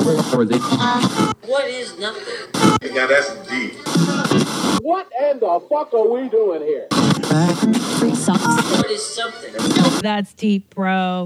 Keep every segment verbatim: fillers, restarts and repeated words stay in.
What is nothing? Now that's deep. What in the fuck are we doing here? What is something? That's deep, bro.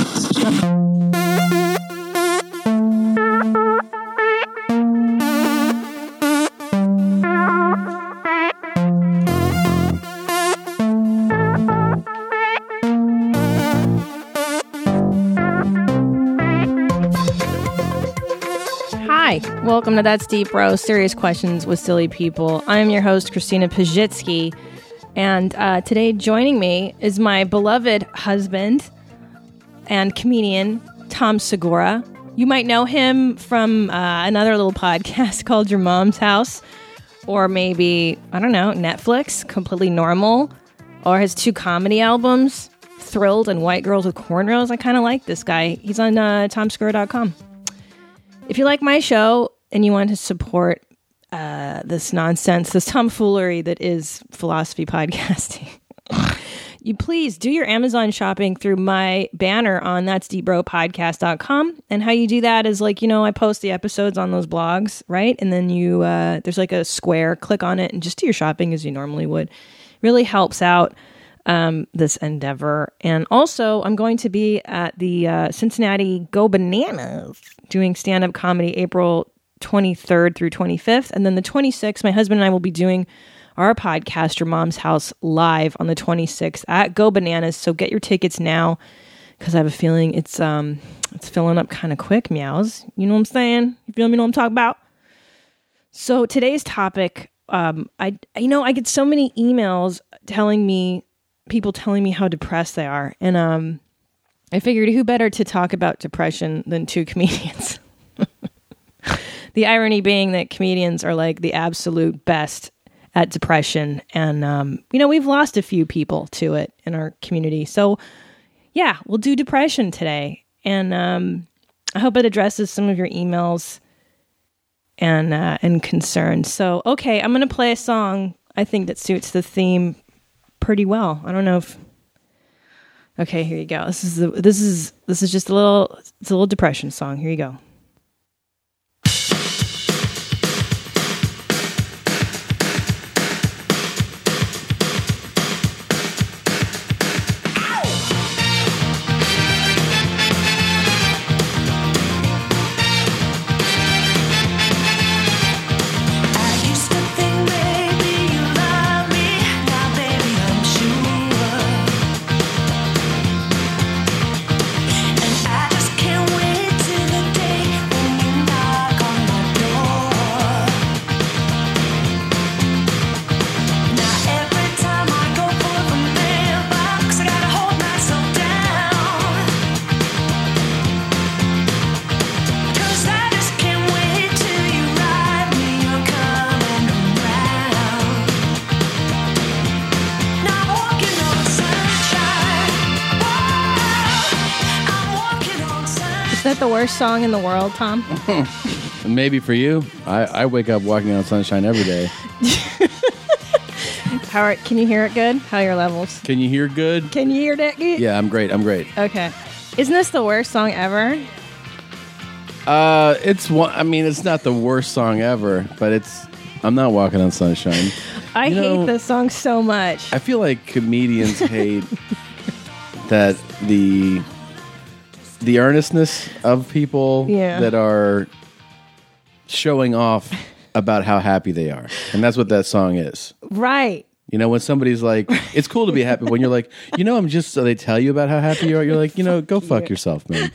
Hi, welcome to That's Deep, Bro, Serious Questions with Silly People. I'm your host, Christina Pajitsky, and uh, today joining me is my beloved husband and comedian, Tom Segura. You might know him from uh, another little podcast called Your Mom's House, or maybe, I don't know, Netflix, Completely Normal, or his two comedy albums, Thrilled and White Girls with Cornrows. I kind of like this guy. He's on uh, tom segura dot com. If you like my show and you want to support uh, this nonsense, this tomfoolery that is philosophy podcasting, you please do your Amazon shopping through my banner on that's deep bro podcast dot com. And how you do that is like, you know, I post the episodes on those blogs, right? And then you, uh, there's like a square, click on it and just do your shopping as you normally would. Really helps out um, this endeavor. And also, I'm going to be at the uh, Cincinnati Go Bananas doing stand-up comedy April twenty-third through twenty-fifth. And then the twenty-sixth, my husband and I will be doing our podcast, Your Mom's House, live on the twenty-sixth at Go Bananas. So get your tickets now, because I have a feeling it's um it's filling up kind of quick, meows. You know what I'm saying? You feel me? Know what I'm talking about? So today's topic, um, I you know, I get so many emails telling me, people telling me how depressed they are. And um, I figured who better to talk about depression than two comedians? The irony being that comedians are like the absolute best at depression. And, um, you know, we've lost a few people to it in our community. So, yeah, we'll do depression today. And um, I hope it addresses some of your emails and, uh, and concerns. So, okay, I'm going to play a song I think that suits the theme pretty well. I don't know if... Okay, here you go. This is the, this is this is just a little it's a little depression song. Here you go. Is that the worst song in the world, Tom? Maybe for you. I, I wake up walking on sunshine every day. How are, can you hear it good? How are your levels? Can you hear good? Can you hear that good? Yeah, I'm great. I'm great. Okay. Isn't this the worst song ever? Uh, it's one. I mean, it's not the worst song ever, but it's. I'm not walking on sunshine. I you hate know, this song so much. I feel like comedians hate that the the earnestness of people Yeah. that are showing off about how happy they are, and that's what that song is. Right. You know, when somebody's like, it's cool to be happy. When you're like, you know, I'm just, so they tell you about how happy you are. You're like, you know, go fuck yourself, man.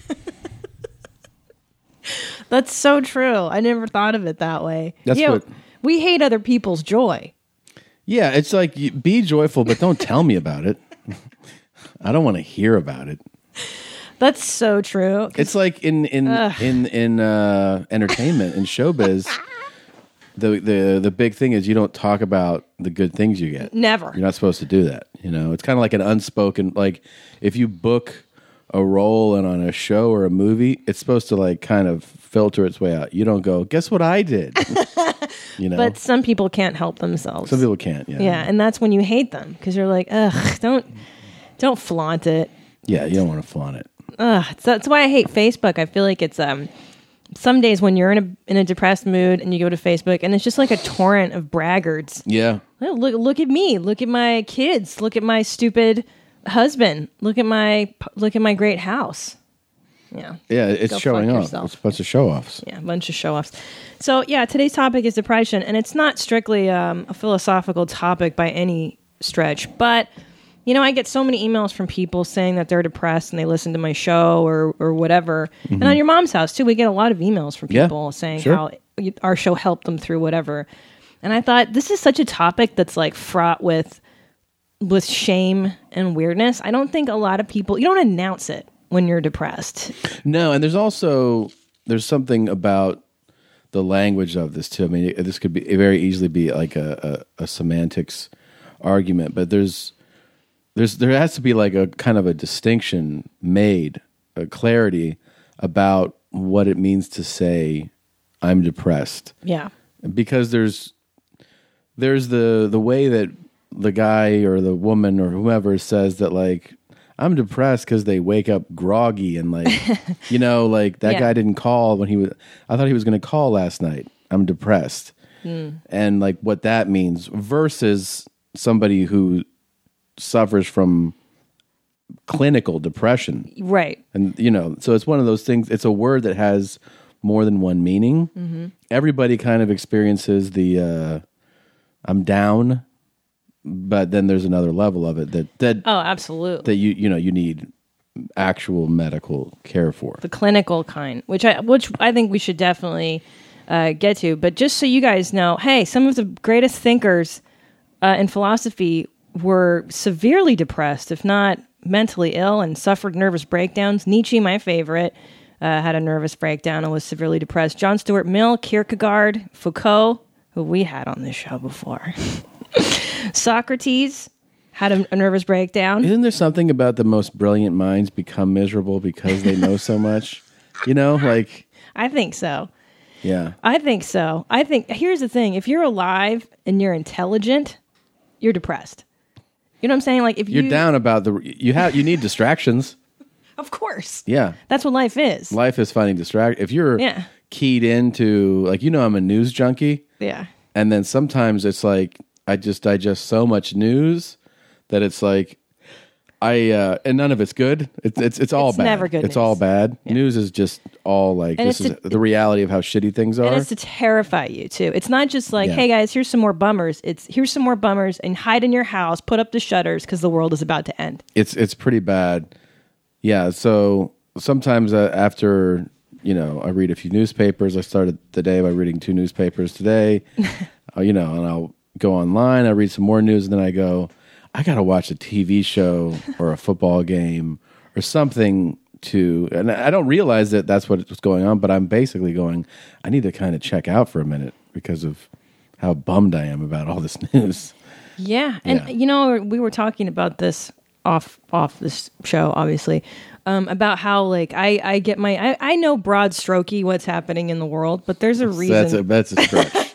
That's so true. I never thought of it that way. That's You know, what- we hate other people's joy. Yeah, it's like, you- be joyful, but don't tell me about it. I don't want to hear about it. That's so true. It's like in in Ugh. in in uh, entertainment and showbiz. The, the the big thing is you don't talk about the good things you get. Never. You're not supposed to do that. You know, it's kind of like an unspoken, like if you book a role and on a show or a movie, it's supposed to like kind of filter its way out. You don't go, guess what I did? You know, But some people can't help themselves. some people can't. Yeah, Yeah, and that's when you hate them because you're like, ugh, don't don't flaunt it. yeah. You don't want to flaunt it. Ugh, it's, that's why I hate Facebook. I feel like it's um some days when you're in a in a depressed mood and you go to Facebook and it's just like a torrent of braggarts. Yeah. Well, Look, look at me. Look at my kids. Look at my stupid husband. Look at my look at my great house. Yeah. Yeah, it's Go showing fuck off. yourself. It's a bunch of show offs. Yeah, a bunch of show offs. So, yeah, today's topic is depression, and it's not strictly um, a philosophical topic by any stretch. But, you know, I get so many emails from people saying that they're depressed and they listen to my show or, or whatever. Mm-hmm. And on your mom's house, too, we get a lot of emails from people Yeah, saying sure. how our show helped them through whatever. And I thought, this is such a topic that's, like, fraught with with shame and weirdness. I don't think a lot of people, you don't announce it when you're depressed. No, and there's also there's something about the language of this too. I mean, this could be it very easily be like a, a, a semantics argument, but there's there's there has to be like a kind of a distinction made, a clarity about what it means to say I'm depressed. Yeah. Because there's there's the the way that the guy or the woman or whoever says that like I'm depressed because they wake up groggy and like, you know, like that Yeah. guy didn't call when he was, I thought he was going to call last night. I'm depressed. Mm. And like what that means versus somebody who suffers from clinical depression. Right. And, you know, so it's one of those things, it's a word that has more than one meaning. Mm-hmm. Everybody kind of experiences the, uh, I'm down. But then there's another level of it that that Oh, absolutely. that you you know you need actual medical care for. The clinical kind, which I which I think we should definitely uh, get to. But just so you guys know, hey, some of the greatest thinkers uh, in philosophy were severely depressed, if not mentally ill, and suffered nervous breakdowns. Nietzsche, my favorite, uh, had a nervous breakdown and was severely depressed. John Stuart Mill, Kierkegaard, Foucault, who we had on this show before. Socrates had a, a nervous breakdown. Isn't there something about the most brilliant minds become miserable because they know so much? You know, like I think so. yeah, I think so. I think here's the thing: if you're alive and you're intelligent, you're depressed. You know what I'm saying? Like if you're you, down about the you have you need distractions. of course, Yeah, that's what life is. life is finding distract. If you're Yeah. keyed into like you know I'm a news junkie, Yeah, and then sometimes it's like I just digest so much news that it's like I uh, and none of it's good. It's it's it's all It's bad. never good It's news. all bad. News is just all like And this is it's to- the reality of how shitty things are. and it's to terrify you too. It's not just like, Yeah. hey guys, here's some more bummers. It's here's some more bummers, and hide in your house, put up the shutters because the world is about to end. it's it's pretty bad. Yeah. So sometimes uh, after you know I read a few newspapers. I started the day by reading two newspapers today. uh, you know, and I'll go online. I read some more news, and then I go, I got to watch a T V show or a football game or something to. And I don't realize that that's what's going on, but I'm basically going. I need to kind of check out for a minute because of how bummed I am about all this news. Yeah, and Yeah. you know we were talking about this off off this show, obviously, um, about how like I I get my I, I know broad strokey what's happening in the world, but there's a So reason that's a that's a stretch.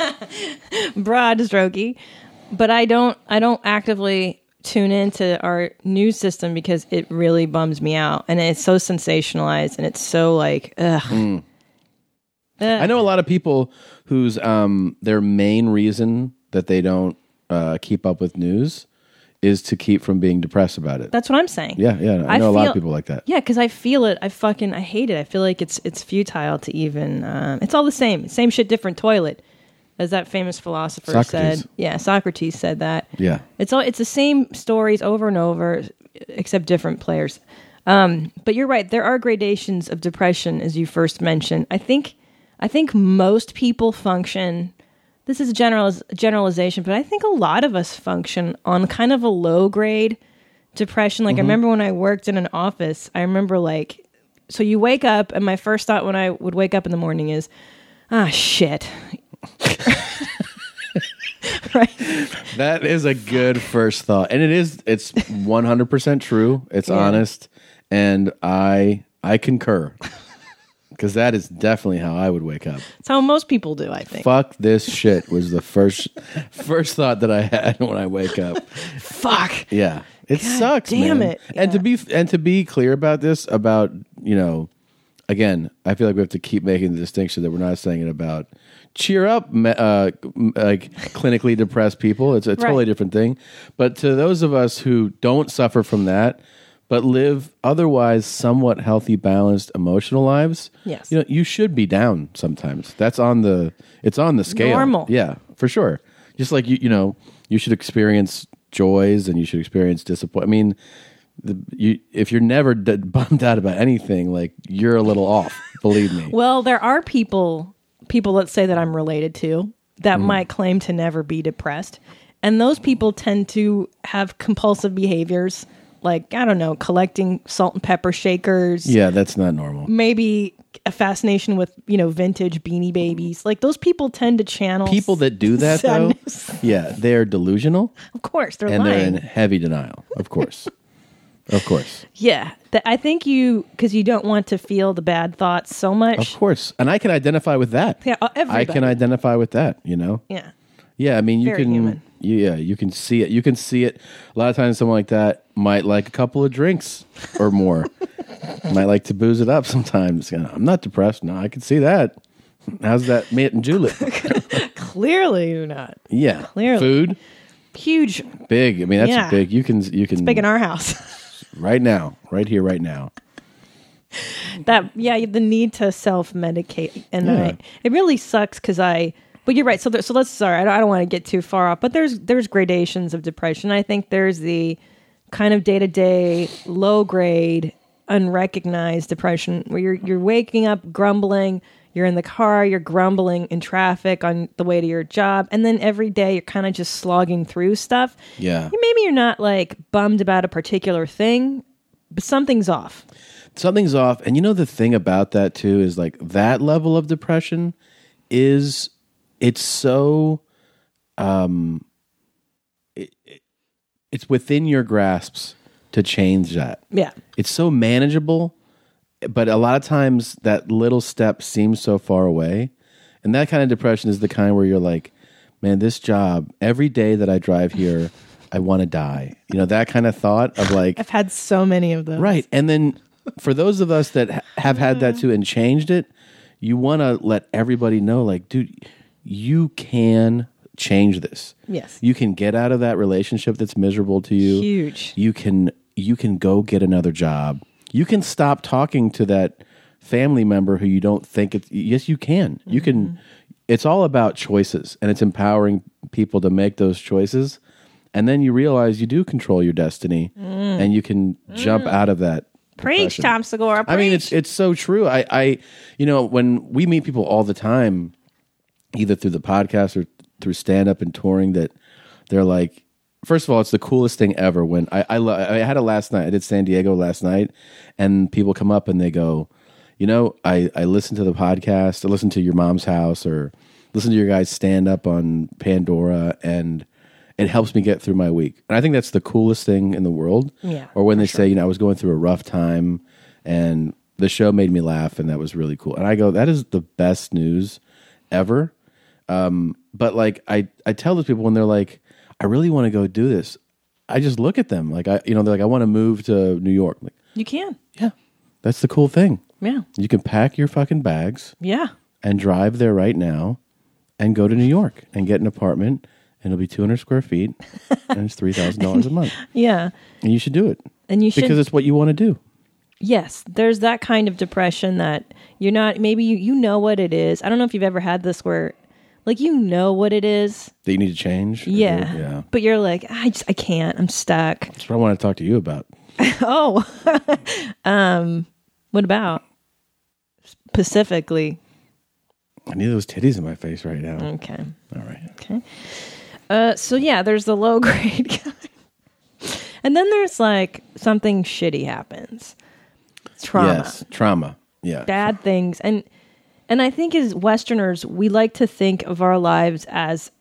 broad strokey, but I don't I don't actively tune into our news system because it really bums me out, and it's so sensationalized and it's so like ugh. Mm. Ugh. I know a lot of people whose um, their main reason that they don't uh, keep up with news is to keep from being depressed about it. That's what I'm saying. Yeah, yeah. I I know a lot feel- of people like that. Yeah, because I feel it. I fucking I hate it. I feel like it's it's futile to even. Um, it's all the same. Same shit, different toilet, as that famous philosopher Socrates. said. Yeah, Socrates said that. Yeah. It's all. It's the same stories over and over, except different players. Um, but you're right. There are gradations of depression, as you first mentioned. I think. I think most people function. This is a general generalization, but I think a lot of us function on kind of a low grade depression. Like I remember when I worked in an office, I remember like, so you wake up and my first thought when I would wake up in the morning is, ah, shit. Right. That is a good first thought. And it is it's one hundred percent true. It's Yeah. honest and I I concur. Cuz that is definitely how I would wake up. It's how most people do, I think. Fuck this shit was the first first thought that I had when I wake up. Fuck. Yeah. It sucks, damn man. it. And to Yeah. be and to be clear about this about, you know, again, I feel like we have to keep making the distinction that we're not saying it about cheer up, me- uh, like clinically depressed people. It's a totally Right. different thing. But to those of us who don't suffer from that, but live otherwise somewhat healthy, balanced emotional lives, Yes. you know, you should be down sometimes. That's on the, it's on the scale. Normal. Yeah, for sure. Just like, you, you know, you should experience joys and you should experience disappointment. I mean, the, you, if you're never d- bummed out about anything, like you're a little off, believe me. Well, there are people people that say that I'm related to that might claim to never be depressed. And those people tend to have compulsive behaviors like, I don't know, collecting salt and pepper shakers. Yeah, that's not normal. Maybe a fascination with, you know, vintage Beanie Babies. Like those people tend to channel People that do that, sadness. though, yeah, they're delusional Of course, they're and lying. they're in heavy denial. Of course. Of course. Yeah. Th- I think you, because you don't want to feel the bad thoughts so much. Of course. And I can identify with that. Yeah, uh, I everybody. can identify with that, you know? Yeah. Yeah, I mean, you Very can, human. yeah, you can see it. You can see it. A lot of times, someone like that might like a couple of drinks or more. Might like to booze it up sometimes. You know, I'm not depressed. No, I can see that. How's that mint and julep? Clearly you're not. Yeah, Clearly. food, Huge. big. I mean, that's Yeah. big. You can, you can, Big in our house. right now, right here, right now. that yeah the need to self-medicate and Yeah. I, it really sucks because I but you're right so there, so let's sorry I don't, I don't want to get too far off but there's there's gradations of depression. I think there's the kind of day-to-day low grade unrecognized depression where you're you're waking up grumbling, you're in the car, you're grumbling in traffic on the way to your job, and then every day you're kind of just slogging through stuff. Yeah. Maybe you're not like bummed about a particular thing, but something's off. Something's off. And you know, the thing about that too is like that level of depression is, it's so, um, it, it, it's within your grasps to change that. Yeah. It's so manageable, but a lot of times that little step seems so far away. And that kind of depression is the kind where you're like, man, this job, every day that I drive here, I want to die. You know, that kind of thought of like, I've had so many of those. right. And then for those of us that ha- have had that too and changed it, you want to let everybody know, like, dude, you can change this. Yes. You can get out of that relationship that's miserable to you. Huge. You can you can go get another job. You can stop talking to that family member who you don't think it's yes, you can. Mm-hmm. You can it's all about choices, and it's empowering people to make those choices. And then you realize you do control your destiny, Mm. and you can jump out of that. Preach, depression. Tom Segura. Preach. I mean, it's it's so true. I, I, you know, when we meet people all the time, either through the podcast or through stand up and touring, that they're like, first of all, it's the coolest thing ever. When I I, lo- I had it last night. I did San Diego last night, and people come up and they go, you know, I I listened to the podcast, I listened to your mom's house, or listen to your guys stand up on Pandora, and it helps me get through my week. And I think that's the coolest thing in the world. Yeah, or when for they sure. say, you know, I was going through a rough time and the show made me laugh, and that was really cool. And I go, that is the best news ever. Um, but like, I, I tell those people when they're like, I really want to go do this, I just look at them like, I, you know, they're like, I want to move to New York. I'm like, you can. yeah, that's the cool thing. Yeah. You can pack your fucking bags Yeah. and drive there right now and go to New York and get an apartment, and it'll be two hundred square feet and it's three thousand dollars a month. Yeah. And you should do it And you should. because it's what you want to do. Yes, there's that kind of depression that you're not, maybe you, you know what it is. I don't know if you've ever had this where, like, you know what it is. That you need to change. or Yeah. do- Yeah. But you're like, I just, I can't. I'm stuck. That's what I want to talk to you about. Oh. um, what about? Specifically. I need those titties in my face right now. Okay. All right. Okay. Uh, so yeah, there's the low grade guy. And then there's like something shitty happens. Trauma. Yes. Trauma. Yeah. Bad things. And and I think as Westerners, we like to think of our lives as,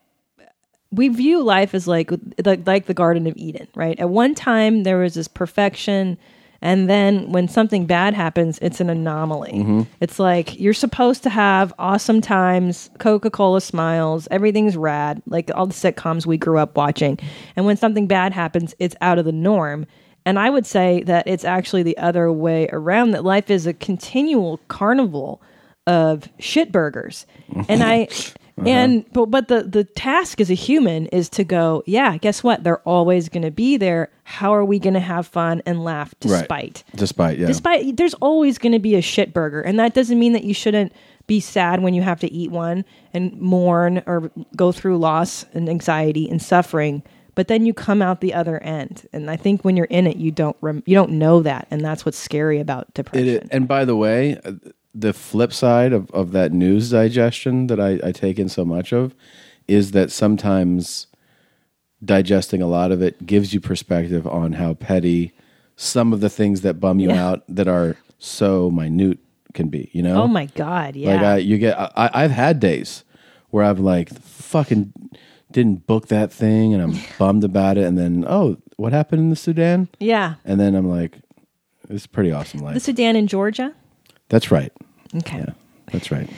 we view life as like like, like the Garden of Eden, right? At one time there was this perfection, and then when something bad happens, it's an anomaly. Mm-hmm. It's like you're supposed to have awesome times, Coca-Cola smiles, everything's rad, like all the sitcoms we grew up watching. And when something bad happens, it's out of the norm. And I would say that it's actually the other way around, that life is a continual carnival of shit burgers. And I uh-huh. and but but the the task as a human is to go, yeah, guess what? They're always going to be there. How are we going to have fun and laugh despite? Right. Despite, yeah. Despite, there's always going to be a shit burger. And that doesn't mean that you shouldn't be sad when you have to eat one and mourn or go through loss and anxiety and suffering. But then you come out the other end, and I think when you're in it, you don't rem- you don't know that, and that's what's scary about depression. It, and by the way, the flip side of, of that news digestion that I, I take in so much of is that sometimes digesting a lot of it gives you perspective on how petty some of the things that bum you Yeah. out that are so minute can be. You know? Oh my God, yeah. Like I, you get, I, I've had days where I've like fucking. Didn't book that thing and I'm bummed about it, and then oh, what happened in the Sudan? Yeah. And then I'm like, it's a pretty awesome life. The Sudan in Georgia? That's right. Okay. Yeah, that's right.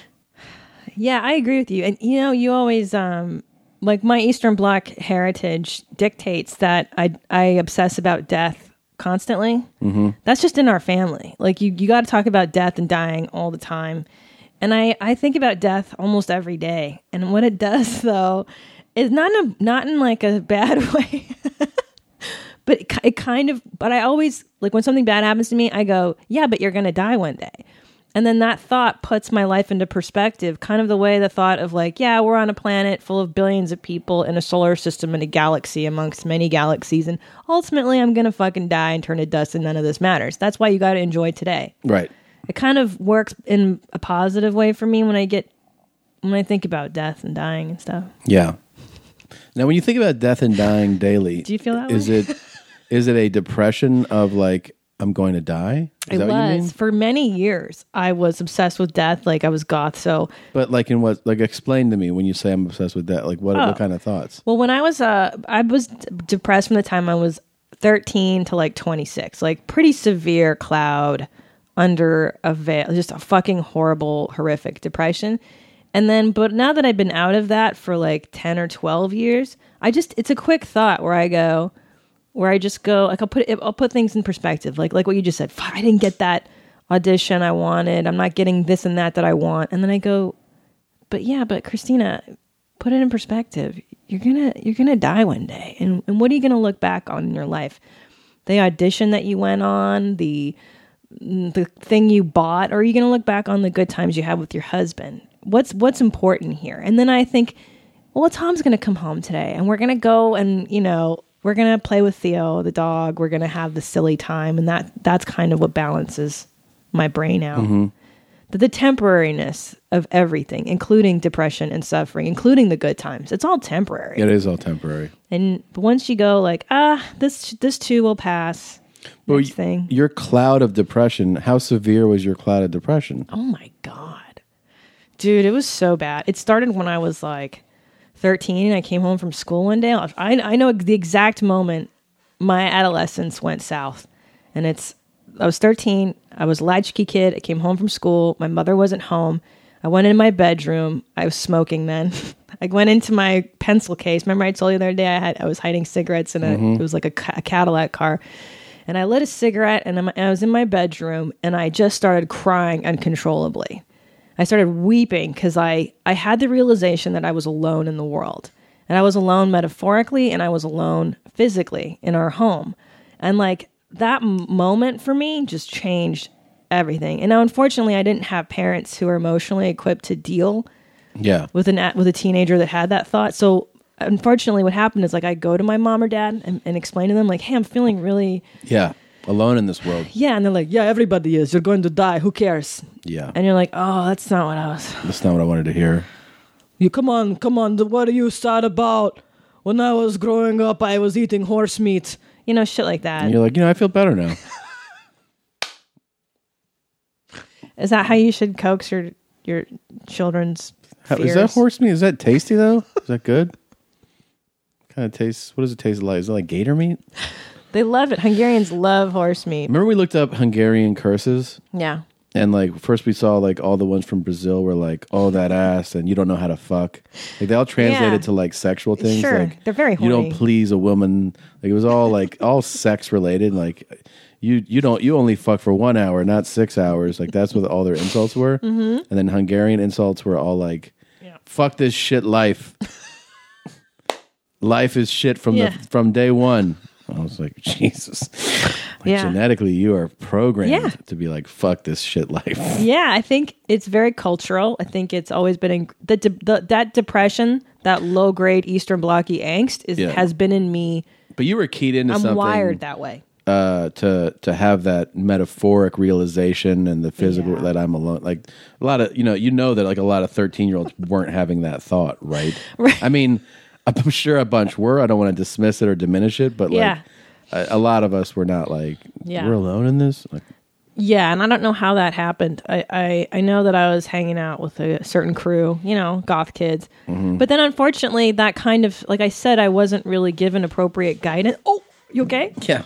Yeah, I agree with you. And you know, you always um like my Eastern Bloc heritage dictates that I I obsess about death constantly. Mm-hmm. That's just in our family. Like you you got to talk about death and dying all the time. And I, I think about death almost every day. And what it does, though, is not in a, not in like a bad way, but it, it kind of. But I always like when something bad happens to me, I go, "Yeah, but you're gonna die one day." And then that thought puts my life into perspective, kind of the way the thought of like, "Yeah, we're on a planet full of billions of people in a solar system in a galaxy amongst many galaxies, and ultimately I'm gonna fucking die and turn to dust, and none of this matters." That's why you got to enjoy today. Right. It kind of works in a positive way for me when I get when I think about death and dying and stuff. Yeah. Now, when you think about death and dying daily, do you feel that is way? it is it a depression of like I'm going to die? Is it that was what you mean? for many years. I was obsessed with death, like I was goth. So, but like in what? Like explain to me when you say I'm obsessed with death. Like what? Oh. What kind of thoughts? Well, when I was uh, I was d- depressed from the time I was thirteen to like twenty-six, like pretty severe cloud under a veil, just a fucking horrible, horrific depression. And then, but now that I've been out of that for like ten or twelve years, I just, it's a quick thought where I go, where I just go, like I'll put it, I'll put things in perspective. Like, like what you just said, fuck, I didn't get that audition I wanted. I'm not getting this and that that I want. And then I go, but yeah, but Christina, put it in perspective. You're gonna, you're gonna die one day. And, and what are you gonna look back on in your life? The audition that you went on, the, the thing you bought, or are you going to look back on the good times you had with your husband? What's what's important here? And then I think, well, Tom's going to come home today, and we're going to go and, you know, we're going to play with Theo, the dog. We're going to have the silly time, and that that's kind of what balances my brain out. Mm-hmm. The, the temporariness of everything, including depression and suffering, including the good times. It's all temporary. It is all temporary. And but once you go like, ah, this this too will pass. But Next thing. Your cloud of depression, how severe was your cloud of depression? Oh my God. Dude, it was so bad. It started when I was like thirteen and I came home from school one day. I, I know the exact moment my adolescence went south. And it's, I was thirteen. I was a latchkey kid. I came home from school. My mother wasn't home. I went in my bedroom. I was smoking then. I went into my pencil case. Remember I told you the other day I had I was hiding cigarettes in a, mm-hmm. it was like a, a Cadillac car. And I lit a cigarette, and I was in my bedroom, and I just started crying uncontrollably. I started weeping because I, I had the realization that I was alone in the world. And I was alone metaphorically, and I was alone physically in our home. And like that m- moment for me just changed everything. And now, unfortunately, I didn't have parents who were emotionally equipped to deal yeah. with an with a teenager that had that thought. So unfortunately, what happened is like I go to my mom or dad and, and explain to them like, hey, I'm feeling really yeah alone in this world. Yeah, and they're like, yeah, everybody is. You're going to die. Who cares? Yeah, and you're like, oh, that's not what I was. That's not what I wanted to hear. You come on, come on. What are you sad about? When I was growing up, I was eating horse meat. You know, shit like that. And you're like, you know, I feel better now. Is that how you should coax your your children's how, fears? Is that horse meat? Is that tasty though? Is that good? Kind of tastes. What does it taste like? Is it like gator meat? They love it. Hungarians love horse meat. Remember we looked up Hungarian curses? Yeah. And like first we saw like all the ones from Brazil were like, oh, that ass, and you don't know how to fuck. Like they all translated Yeah. to like sexual things. Sure. Like They're very you don't horny. please a woman. Like it was all like all sex related. Like you you don't you only fuck for one hour, not six hours. Like that's what all their insults were. Mm-hmm. And then Hungarian insults were all like, Yeah. fuck this shit life. Life is shit from Yeah. the from day one. I was like, Jesus. Like Yeah. genetically you are programmed Yeah. to be like, fuck this shit life. Yeah, I think it's very cultural. I think it's always been in, the, de- the that depression, that low grade Eastern Blocky angst, is Yeah. has been in me. But you were keyed into I'm something wired that way. uh, to to have that metaphoric realization and the physical Yeah. that I'm alone. Like a lot of you know, you know that like a lot of thirteen year olds weren't having that thought, right? Right. I mean, I'm sure a bunch were. I don't want to dismiss it or diminish it, but like Yeah. a, a lot of us were not like Yeah. we're alone in this. Like, Yeah, and I don't know how that happened. I, I, I know that I was hanging out with a certain crew, you know, goth kids. Mm-hmm. But then unfortunately, that kind of, like I said, I wasn't really given appropriate guidance. Oh, you okay? yeah,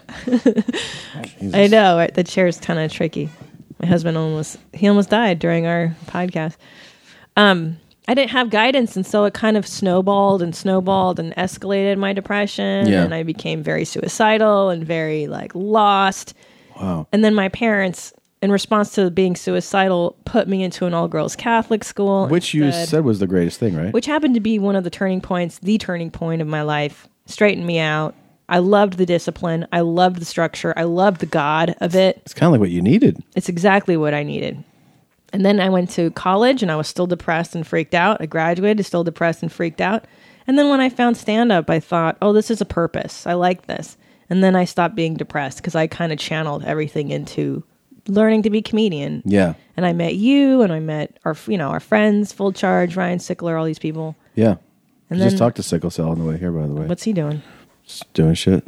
I know, right? The chair's kind of tricky. My husband almost, he almost died during our podcast. Um, I didn't have guidance, and so it kind of snowballed and snowballed and escalated my depression. Yeah. And I became very suicidal and very like lost. wow, And then my parents, in response to being suicidal, put me into an all-girls Catholic school. which you instead, said was the greatest thing, right? which happened to be one of the turning points, the turning point of my life. Straightened me out. I loved the discipline. I loved the structure. I loved the God of it. It's kind of like what you needed. It's exactly what I needed. And then I went to college, and I was still depressed and freaked out. I graduated, still depressed and freaked out. And then when I found stand-up, I thought, oh, this is a purpose. I like this. And then I stopped being depressed because I kind of channeled everything into learning to be a comedian. Yeah, And I met you, and I met our, you know, our friends, Full Charge, Ryan Sickler, all these people. yeah. And I just then- talked to Sickle Cell on the way here, by the way. What's he doing? Just doing shit.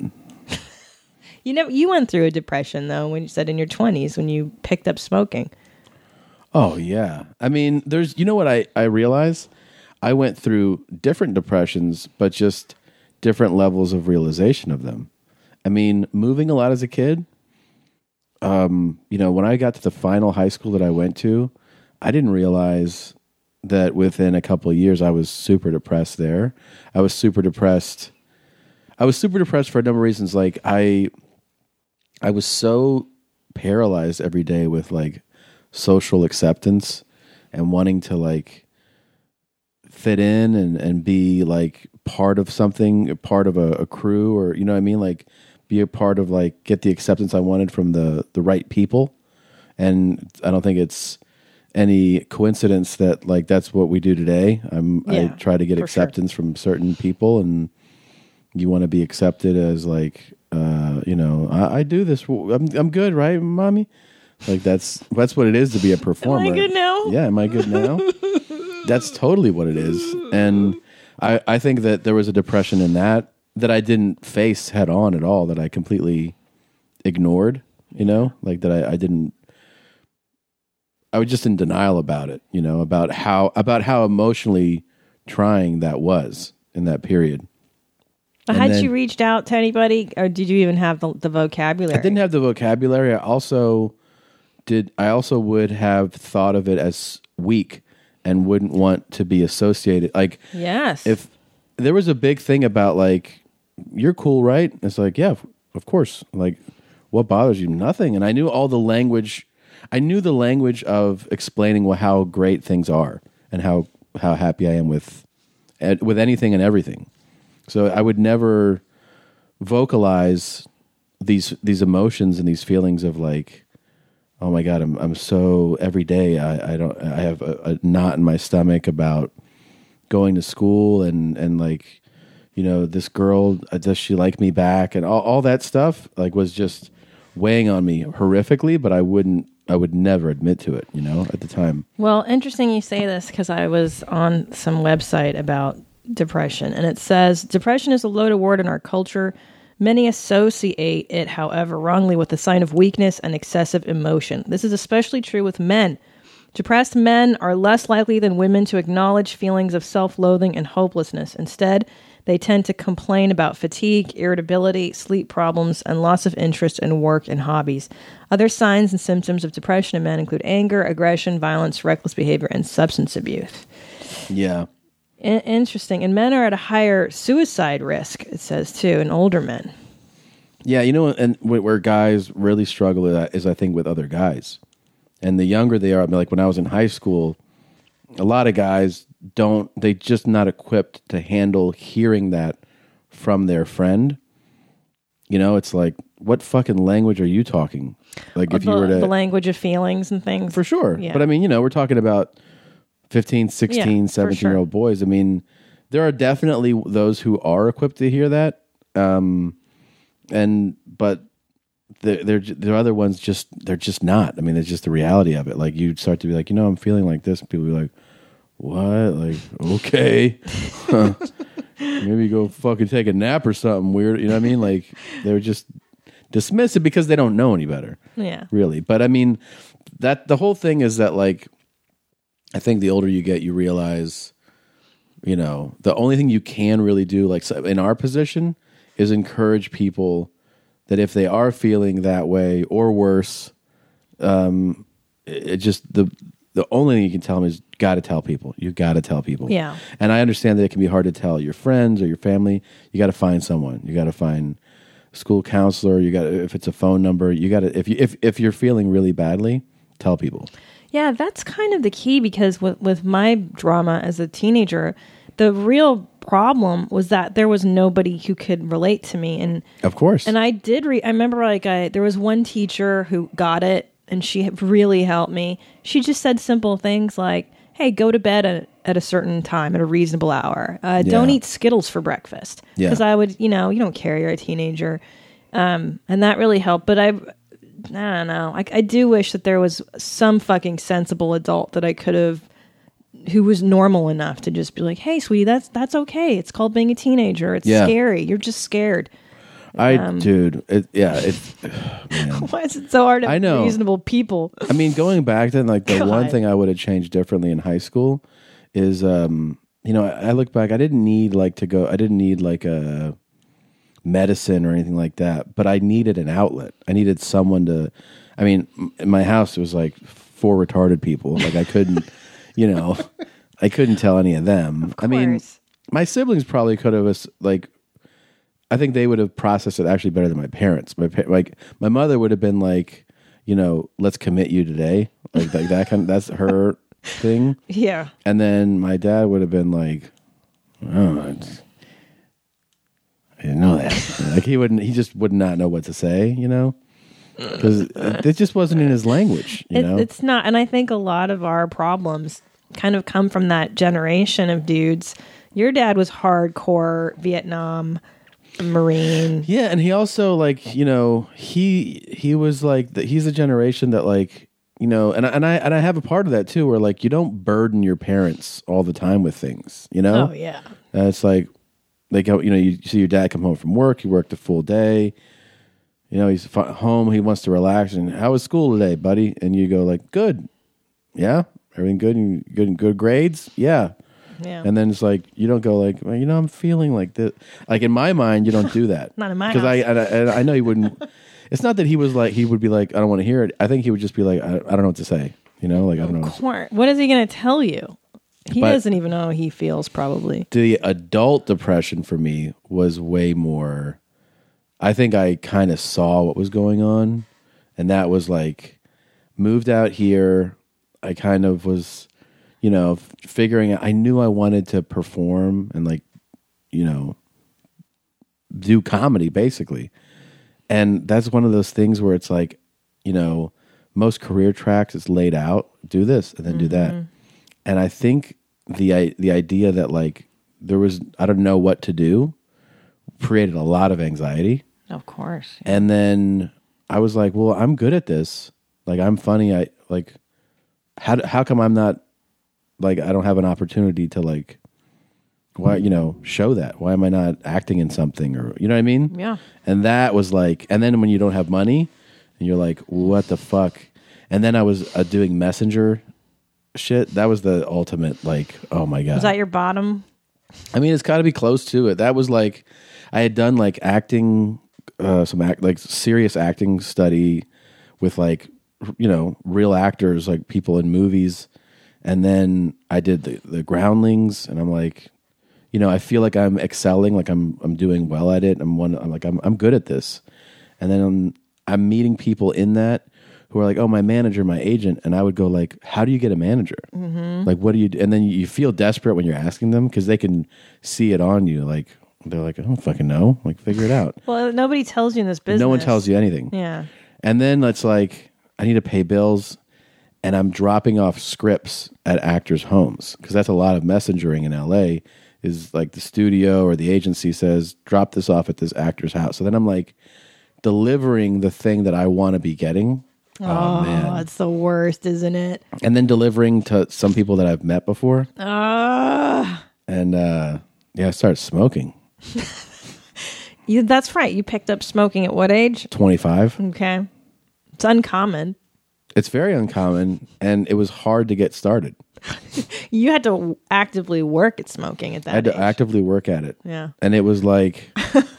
You know, you went through a depression though when you said in your twenties when you picked up smoking. Oh yeah. I mean, there's you know what I I realize? I went through different depressions, but just different levels of realization of them. I mean, moving a lot as a kid, um, you know, when I got to the final high school that I went to, I didn't realize that within a couple of years I was super depressed there. I was super depressed. I was super depressed for a number of reasons. Like I I was so paralyzed every day with like social acceptance and wanting to like fit in and, and be like part of something, part of a, a crew, or you know what I mean? Like be a part of like get the acceptance I wanted from the, the right people. And I don't think it's any coincidence that like that's what we do today. I'm I Yeah, try to get for acceptance from certain people, and you want to be accepted as like uh, you know, I, I do this. I'm I'm good, right, mommy? Like that's that's what it is to be a performer. good now? Yeah, am I good now? That's totally what it is. And I, I think that there was a depression in that that I didn't face head on at all, that I completely ignored, you know, like that I, I didn't, I was just in denial about it, you know, about how, about how emotionally trying that was in that period. But And had then- you reached out to anybody, or did you even have the, the vocabulary? I didn't have the vocabulary. I also did. I also would have thought of it as weak and wouldn't want to be associated. Like, Yes. if there was a big thing about like, you're cool, right? It's like, yeah, of- of course. Like, what bothers you? Nothing. And I knew all the language. I knew the language of explaining what, how great things are and how how happy I am with ed- with anything and everything. So I would never vocalize these these emotions and these feelings of like, oh my God, I'm I'm so every day I, I don't I have a, a knot in my stomach about going to school and and like, you know, this girl, uh, does she like me back, and all, all that stuff like was just weighing on me horrifically, but I wouldn't I would never admit to it, you know, at the time. Well, interesting you say this because I was on some website about depression, and it says depression is a loaded word in our culture. Many associate it, however, wrongly with the sign of weakness and excessive emotion. This is especially true with men. Depressed men are less likely than women to acknowledge feelings of self-loathing and hopelessness. Instead, They tend to complain about fatigue, irritability, sleep problems, and loss of interest in work and hobbies. Other signs and symptoms of depression in men include anger, aggression, violence, reckless behavior, and substance abuse. Yeah. I- interesting. And men are at a higher suicide risk, it says, too, in older men. Yeah, you know, and wh- where guys really struggle with that is, I think, with other guys. And the younger they are, I mean, like when I was in high school, a lot of guys don't, they just not equipped to handle hearing that from their friend. You know, it's like, what fucking language are you talking? Like if the, you were to... the language of feelings and things. For sure. Yeah. But I mean, you know, we're talking about fifteen, sixteen, Yeah, seventeen-year-old boys. I mean, there are definitely those who are equipped to hear that. Um, and, but the, they're, there are other ones just, they're just not. I mean, it's just the reality of it. Like you start to be like, you know, I'm feeling like this. And people be like, what? Like, okay. Huh. Maybe go fucking take a nap or something weird. You know what I mean? Like they're just dismiss it because they don't know any better. Yeah. Really. But I mean, that the whole thing is that, like, I think the older you get, you realize, you know, the only thing you can really do, like so in our position, is encourage people that if they are feeling that way or worse, um, it, it just the the only thing you can tell them is got to tell people. You got to tell people. Yeah. And I understand that it can be hard to tell your friends or your family. You got to find someone. You got to find a school counselor. You got if it's a phone number. You got to if you if if you're feeling really badly, tell people. Yeah, that's kind of the key because with, with my drama as a teenager, the real problem was that there was nobody who could relate to me. And of course. And I did re- I remember like I there was one teacher who got it and she really helped me. She just said simple things like, hey, go to bed at, at a certain time, at a reasonable hour. Uh, Yeah. Don't eat Skittles for breakfast. Yeah. Because I would, you know, you don't care, you're a teenager. Um, and that really helped. But I, I don't know. I, I do wish that there was some fucking sensible adult that I could have, who was normal enough to just be like, hey, sweetie, that's that's okay. It's called being a teenager. It's Yeah. scary. You're just scared. I, Um, dude, it, yeah, it's, man. Why is it so hard to I know. reasonable people? I mean, going back then, like the one God. thing I would have changed differently in high school is, um, you know, I, I look back, I didn't need like to go, I didn't need like a medicine or anything like that, but I needed an outlet. I needed someone to, I mean, m- in my house, it was like four retarded people. Like I couldn't, you know, I couldn't tell any of them. I mean, course. my siblings probably could have, like, I think they would have processed it actually better than my parents. My pa- like my mother would have been like, you know, let's commit you today, like like that kind. Of, that's her thing. Yeah. And then my dad would have been like, oh, it's, I didn't know that. Like he wouldn't. He just would not know what to say. You know, because it, it just wasn't in his language. You It, know, it's not. And I think a lot of our problems kind of come from that generation of dudes. Your dad was hardcore Vietnam Marine. Yeah, and he also like you know he he was like the, he's a generation that like you know and I, and I and I have a part of that too where like you don't burden your parents all the time with things, you know. Oh yeah. And it's like like how, you know you see your dad come home from work, he worked a full day, you know he's fi- home, he wants to relax, and how was school today, buddy? And you go like good, yeah, everything good, and good good grades, yeah. Yeah. And then it's like you don't go like well, you know I'm feeling like this. Like in my mind, you don't do that. Not in my because I, house. and I and I know he wouldn't. It's not that he was like he would be like I don't want to hear it. I think he would just be like I, I don't know what to say. You know, like I don't know. What to say. Quar- What is he going to tell you? He But- doesn't even know how he feels, probably. The adult depression for me was way more. I think I kind of saw what was going on, and that was like moved out here. I kind of was. You know, f- figuring out, I knew I wanted to perform and like, you know, do comedy basically. And that's one of those things where it's like, you know, most career tracks it's laid out, do this and then do that. And I think the I, the idea that like there was, I don't know what to do created a lot of anxiety. Of course. And then I was like, well, I'm good at this. Like I'm funny. I like, how, how come I'm not, like I don't have an opportunity to like, why you know show that? Why am I not acting in something or you know what I mean? Yeah. And that was like, and then when you don't have money, and you're like, what the fuck? And then I was uh, doing messenger shit. That was the ultimate like, oh my god. Was that your bottom? I mean, it's got to be close to it. That was like, I had done like acting, uh, some act, like serious acting study with like, you know, real actors, like people in movies. And then I did the, the Groundlings, and I'm like, you know, I feel like I'm excelling, like I'm I'm doing well at it. I'm one. I'm like I'm I'm good at this. And then I'm, I'm meeting people in that who are like, oh, my manager, my agent, and I would go like, how do you get a manager? Mm-hmm. Like, what do you do? And then you feel desperate when you're asking them because they can see it on you. Like they're like, I don't fucking know. Like, figure it out. Well, nobody tells you in this business. No one tells you anything. Yeah. And then it's like, I need to pay bills. And I'm dropping off scripts at actors' homes because that's a lot of messengering in L A is like the studio or the agency says, drop this off at this actor's house. So then I'm like delivering the thing that I want to be getting. Oh, oh man. It's the worst, isn't it? And then delivering to some people that I've met before. Uh, and uh, yeah, I started smoking. you, that's right. You picked up smoking at what age? twenty-five. Okay. It's uncommon. It's very uncommon, and it was hard to get started. You had to actively work at smoking at that I had age. to actively work at it. Yeah. And it was like,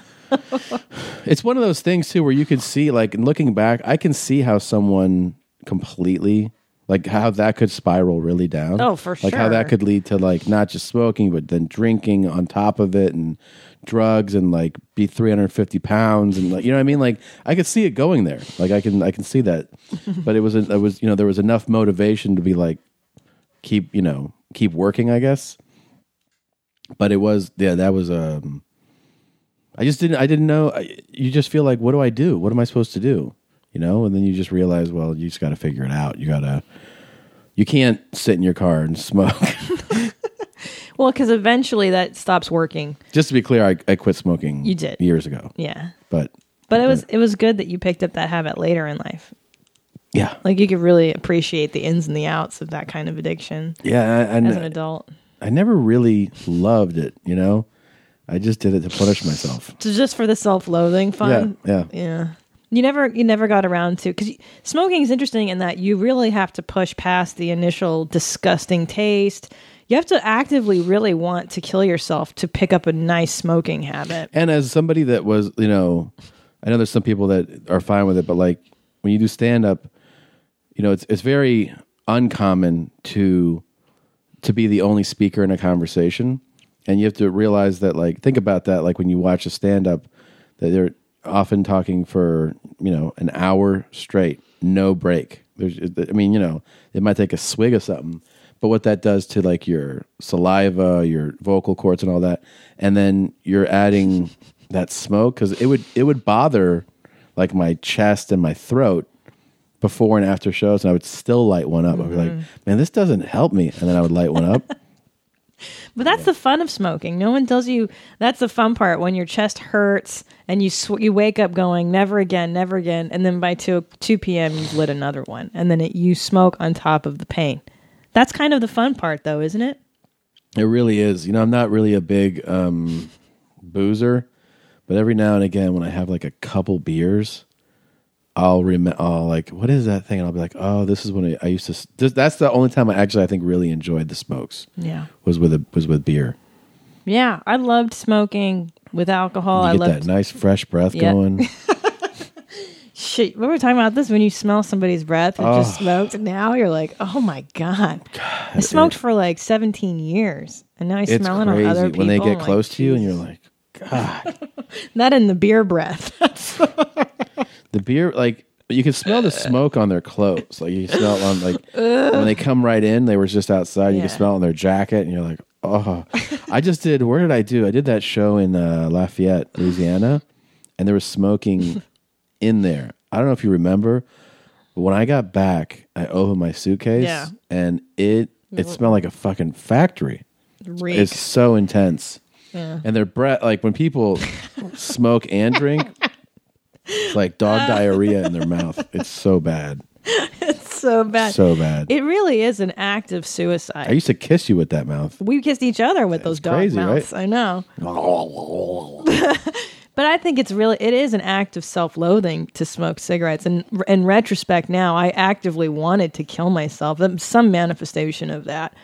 it's one of those things, too, where you could see, like, looking back, I can see how someone completely, like, how that could spiral really down. Oh, for Like, how sure. that could lead to, like, not just smoking, but then drinking on top of it and drugs and, like, be three hundred fifty pounds and, like, you know what I mean? Like, I could see it going there. Like, I can I can see that. But it was, it was, you know, there was enough motivation to be, like, keep, you know, keep working, I guess. But it was, yeah, that was, um, I just didn't, I didn't know. I, you just feel like, what do I do? What am I supposed to do? You know? And then you just realize, well, you just got to figure it out. You got to, you can't sit in your car and smoke. Well, because eventually that stops working. Just to be clear, I, I quit smoking. You did. Years ago. Yeah. But, But it was it was good that you picked up that habit later in life. yeah. Like you could really appreciate the ins and the outs of that kind of addiction Yeah. I, I, as an adult. I never really loved it, you know? I just did it to punish myself. So just for the self-loathing fun. Yeah, yeah. Yeah. You never you never got around to, because smoking is interesting in that you really have to push past the initial disgusting taste. You have to actively really want to kill yourself to pick up a nice smoking habit. And as somebody that was, you know, I know there's some people that are fine with it, but like when you do stand up, you know, it's it's very uncommon to to be the only speaker in a conversation. And you have to realize that, like, think about that, like when you watch a stand up, that they're often talking for, you know, an hour straight, no break. There's, I mean, you know, it might take a swig of something, but what that does to like your saliva, your vocal cords and all that, and then you're adding that smoke, because it would it would bother like my chest and my throat before and after shows, and I would still light one up. Mm-hmm. I'd be like, man, this doesn't help me, and then I would light one up. But that's the fun of smoking. No one tells you that's the fun part, when your chest hurts and you sw- you wake up going, never again, never again, and then by two p.m. you've lit another one, and then it, you smoke on top of the pain. That's kind of the fun part, though, isn't it? It really is. You know, I'm not really a big um, boozer, but every now and again, when I have like a couple beers, I'll remember. Oh, like, what is that thing? And I'll be like, oh, this is when I, I used to. This, that's the only time I actually, I think, really enjoyed the smokes. Yeah, was with a was with beer. Yeah, I loved smoking with alcohol. You I get loved that nice fresh breath Yep. going. Shit, we were talking about this when you smell somebody's breath who just Oh. smoked, and now you're like, oh my god, I smoked for like seventeen years, and now I It's smell it on crazy other people. when they get I'm close like, to you, and you're Jesus. like, God, That and the beer breath. the beer, like. You can smell the smoke on their clothes. Like you can smell it on, like when they come right in, they were just outside. You Yeah. can smell it on their jacket, and you're like, oh. I just did. Where did I do? I did that show in uh, Lafayette, Louisiana, and there was smoking in there. I don't know if you remember, but when I got back, I opened my suitcase, Yeah. and it it smelled like a fucking factory. Reeks. It's so intense, Yeah. and their breath. Like when people smoke and drink. It's like dog diarrhea in their mouth. It's so bad. It's so bad. So bad. It really is an act of suicide. I used to kiss you with that mouth. We kissed each other with those dog crazy, mouths. right? I know. But I think it's really, it is an act of self-loathing to smoke cigarettes. And in retrospect now, I actively wanted to kill myself. Some manifestation of that.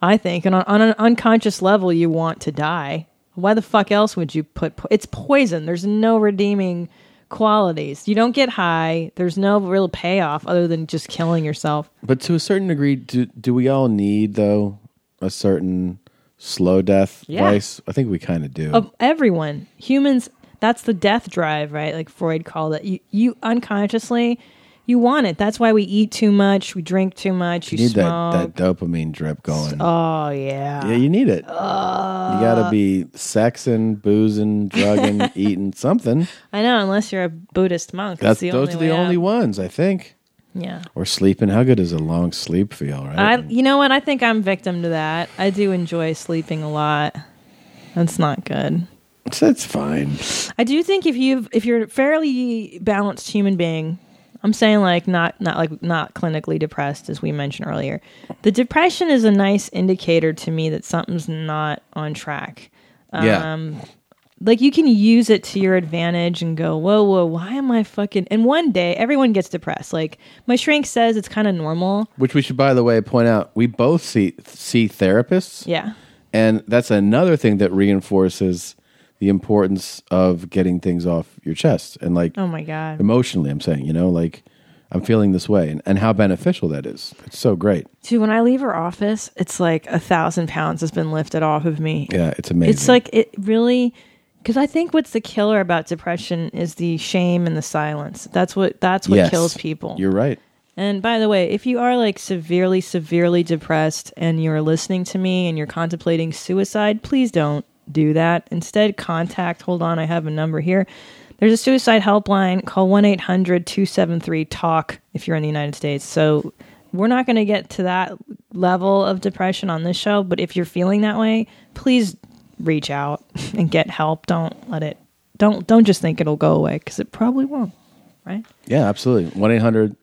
I think. And on, on an unconscious level, you want to die. Why the fuck else would you put... Po- it's poison. There's no redeeming qualities. You don't get high. There's no real payoff other than just killing yourself. But to a certain degree, do, do we all need, though, a certain slow death Yeah. vice? I think we kind of do. Of everyone. Humans, that's the death drive, right? Like Freud called it. You, you unconsciously... You want it. That's why we eat too much. We drink too much. You, you need smoke. that, that dopamine drip going. Oh, yeah. Yeah, you need it. Uh, you got to be sexing, boozing, drugging, eating something. I know, unless you're a Buddhist monk. That's, the those only are the way only out. ones, I think. Yeah. Or sleeping. How good does a long sleep feel, right? I, you know what? I think I'm victim to that. I do enjoy sleeping a lot. That's not good. That's fine. I do think if you've if you're a fairly balanced human being, I'm saying like not not like not clinically depressed, as we mentioned earlier. The depression is a nice indicator to me that something's not on track. Yeah. Um, like you can use it to your advantage and go, whoa, whoa, why am I fucking... And one day, everyone gets depressed. Like my shrink says it's kind of normal. Which we should, by the way, point out. We both see see therapists. Yeah. And that's another thing that reinforces the importance of getting things off your chest. And like, Oh my God. emotionally, I'm saying, you know, like, I'm feeling this way. And, and how beneficial that is. It's so great. Dude, when I leave her office, it's like a thousand pounds has been lifted off of me. Yeah, it's amazing. It's like it really... Because I think what's the killer about depression is the shame and the silence. That's what that's what Yes, kills people. You're right. And by the way, if you are like severely, severely depressed and you're listening to me and you're contemplating suicide, please don't do that. Instead, contact, hold on, I have a number here. There's a suicide helpline. Call one eight hundred two seven three talk if you're in the United States. So we're not going to get to that level of depression on this show, but if you're feeling that way, please reach out and get help. Don't let it, don't, don't just think it'll go away, because it probably won't, right? Yeah, absolutely. one eight hundred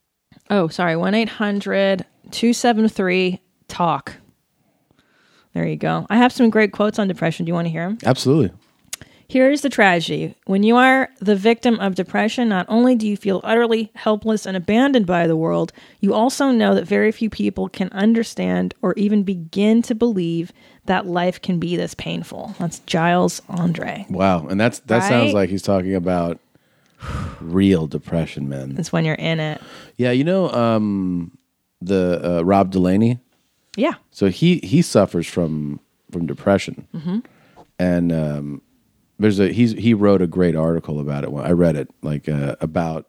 Oh, sorry. one eight hundred two seven three talk. There you go. I have some great quotes on depression. Do you want to hear them? Absolutely. Here's the tragedy. When you are the victim of depression, not only do you feel utterly helpless and abandoned by the world, you also know that very few people can understand or even begin to believe that life can be this painful. That's Giles Andre. Wow. And that's that Right? sounds like he's talking about real depression, man. That's when you're in it. Yeah, you know um, the uh, Rob Delaney? Yeah. So he he suffers from from depression. Mm-hmm. And um, there's a he's he wrote a great article about it. I read it like uh, about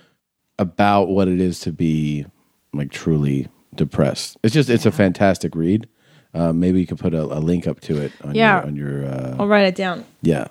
about what it is to be like truly depressed. It's just it's a fantastic read. Uh, maybe you could put a, a link up to it on Yeah. your on your uh, I'll write it down. yeah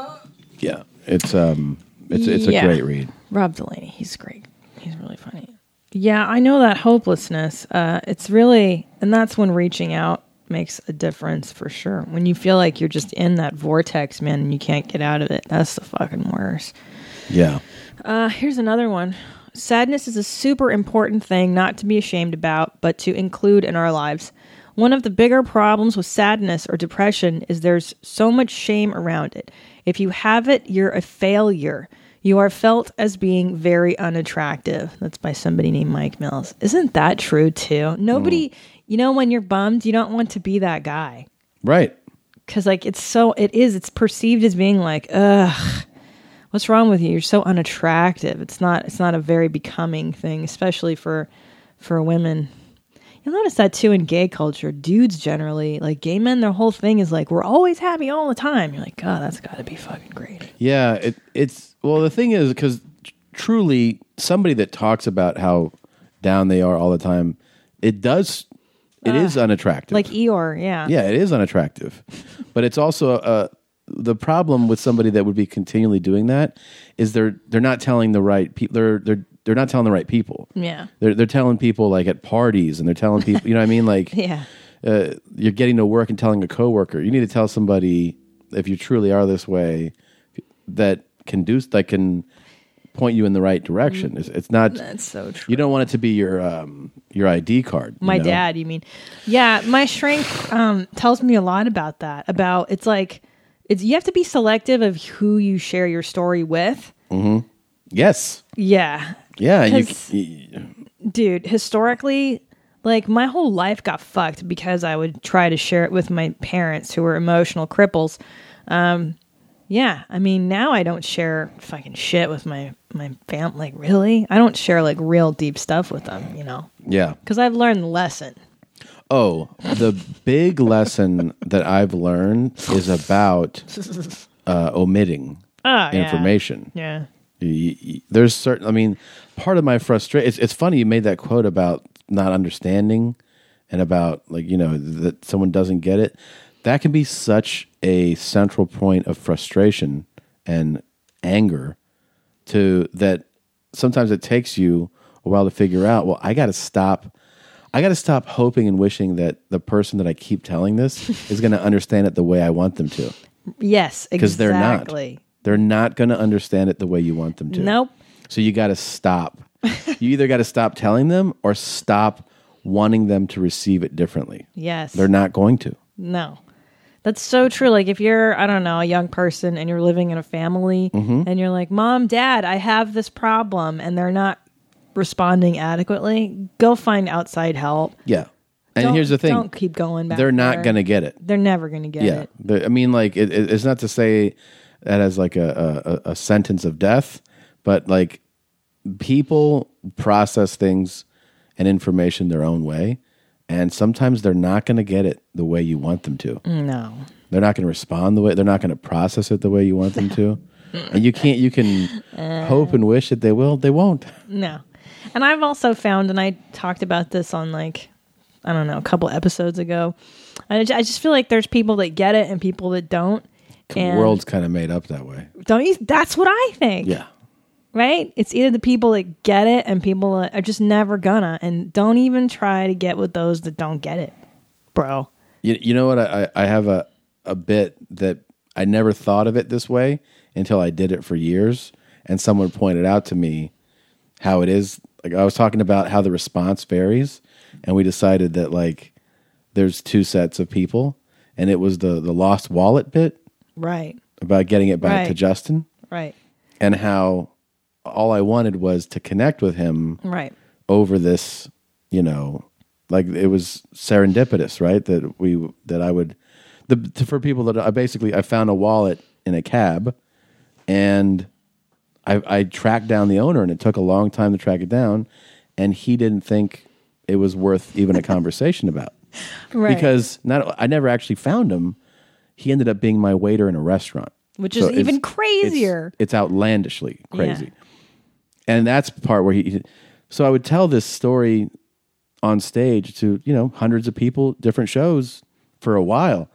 yeah. It's um it's it's a Yeah. great read. Rob Delaney, he's great. He's really funny. Yeah, I know that hopelessness. Uh, it's really, and that's when reaching out makes a difference for sure. When you feel like you're just in that vortex, man, and you can't get out of it, that's the fucking worst. Yeah. Uh, here's another one. Sadness is a super important thing not to be ashamed about, but to include in our lives. One of the bigger problems with sadness or depression is there's so much shame around it. If you have it, you're a failure. You are felt as being very unattractive. That's by somebody named Mike Mills. Isn't that true too? Nobody, you know, when you're bummed, you don't want to be that guy. Right. Because like it's so, it is, it's perceived as being like, ugh, what's wrong with you? You're so unattractive. It's not, it's not a very becoming thing, especially for, for women. You'll notice that too in gay culture. Dudes generally, like gay men, their whole thing is like, we're always happy all the time. You're like, God, that's got to be fucking great. Yeah, it, it's well. The thing is, because truly, somebody that talks about how down they are all the time, it does. It Uh, is unattractive. Like Eeyore, yeah. yeah, it is unattractive. But it's also uh, the problem with somebody that would be continually doing that is they're they're not telling the right people. They're they're they're not telling the right people. Yeah. They're they're telling people like at parties, and they're telling people. You know what I mean? Like Yeah. uh, you're getting to work and telling a coworker. You need to tell somebody if you truly are this way that can do that can point you in the right direction. It's, it's not. That's so true. You don't want it to be your um, your I D card. you My know? dad, you mean? Yeah, my shrink um, tells me a lot about that. About it's like it's you have to be selective of who you share your story with. Mm-hmm. Yes. Yeah, Yeah. You, 'Cause- you, dude. Historically, like my whole life got fucked because I would try to share it with my parents who were emotional cripples. Um, yeah, I mean, now I don't share fucking shit with my, my fam. Like, really? I don't share like real deep stuff with them, you know? Yeah. Because I've learned the lesson. Oh, the big lesson that I've learned is about uh, omitting Oh, information. Yeah. You- you- There's certain, I mean, part of my frustration, it's, it's funny you made that quote about not understanding and about, like, you know, that someone doesn't get it. That can be such a central point of frustration and anger to that sometimes it takes you a while to figure out, well, I got to stop. I got to stop hoping and wishing that the person that I keep telling this is going to understand it the way I want them to. Yes, exactly. Because they're not. They're not going to understand it the way you want them to. Nope. So you got to stop. You either got to stop telling them or stop wanting them to receive it differently. Yes. They're not going to. No. That's so true. Like if you're, I don't know, a young person and you're living in a family Mm-hmm. and you're like, Mom, Dad, I have this problem, and they're not responding adequately, go find outside help. Yeah. And Don't- here's the thing. Don't keep going back They're not there. going to get it. They're never going to get Yeah. it. The- I mean, like, it, it- it's not to say that as like a, a, a sentence of death, but like people process things and information their own way. And sometimes they're not going to get it the way you want them to. No. They're not going to respond the way, they're not going to process it the way you want them to. And you can't, you can hope and wish that they will, they won't. No. And I've also found, and I talked about this on like, I don't know, a couple episodes ago. I, ju- I just feel like there's people that get it and people that don't. The And world's kind of made up that way. don't you? That's what I think. Yeah. Right? It's either the people that get it and people that are just never gonna, and don't even try to get with those that don't get it, bro. You, you know what? I, I have a, a bit that I never thought of it this way until I did it for years. And someone pointed out to me how it is. Like I was talking about how the response varies. And we decided that like there's two sets of people. And it was the, the lost wallet bit Right. about getting it back Right. to Justin. Right. And how all I wanted was to connect with him Right. over this, you know, like it was serendipitous, right? That we, that I would, the to, for people that I basically, I found a wallet in a cab and I, I tracked down the owner and it took a long time to track it down. And he didn't think it was worth even a conversation about Right. because not, I never actually found him. He ended up being my waiter in a restaurant. Which So is even it's- crazier. It's, it's outlandishly crazy. Yeah. And that's the part where he, so I would tell this story on stage to, you know, hundreds of people, different shows for a while.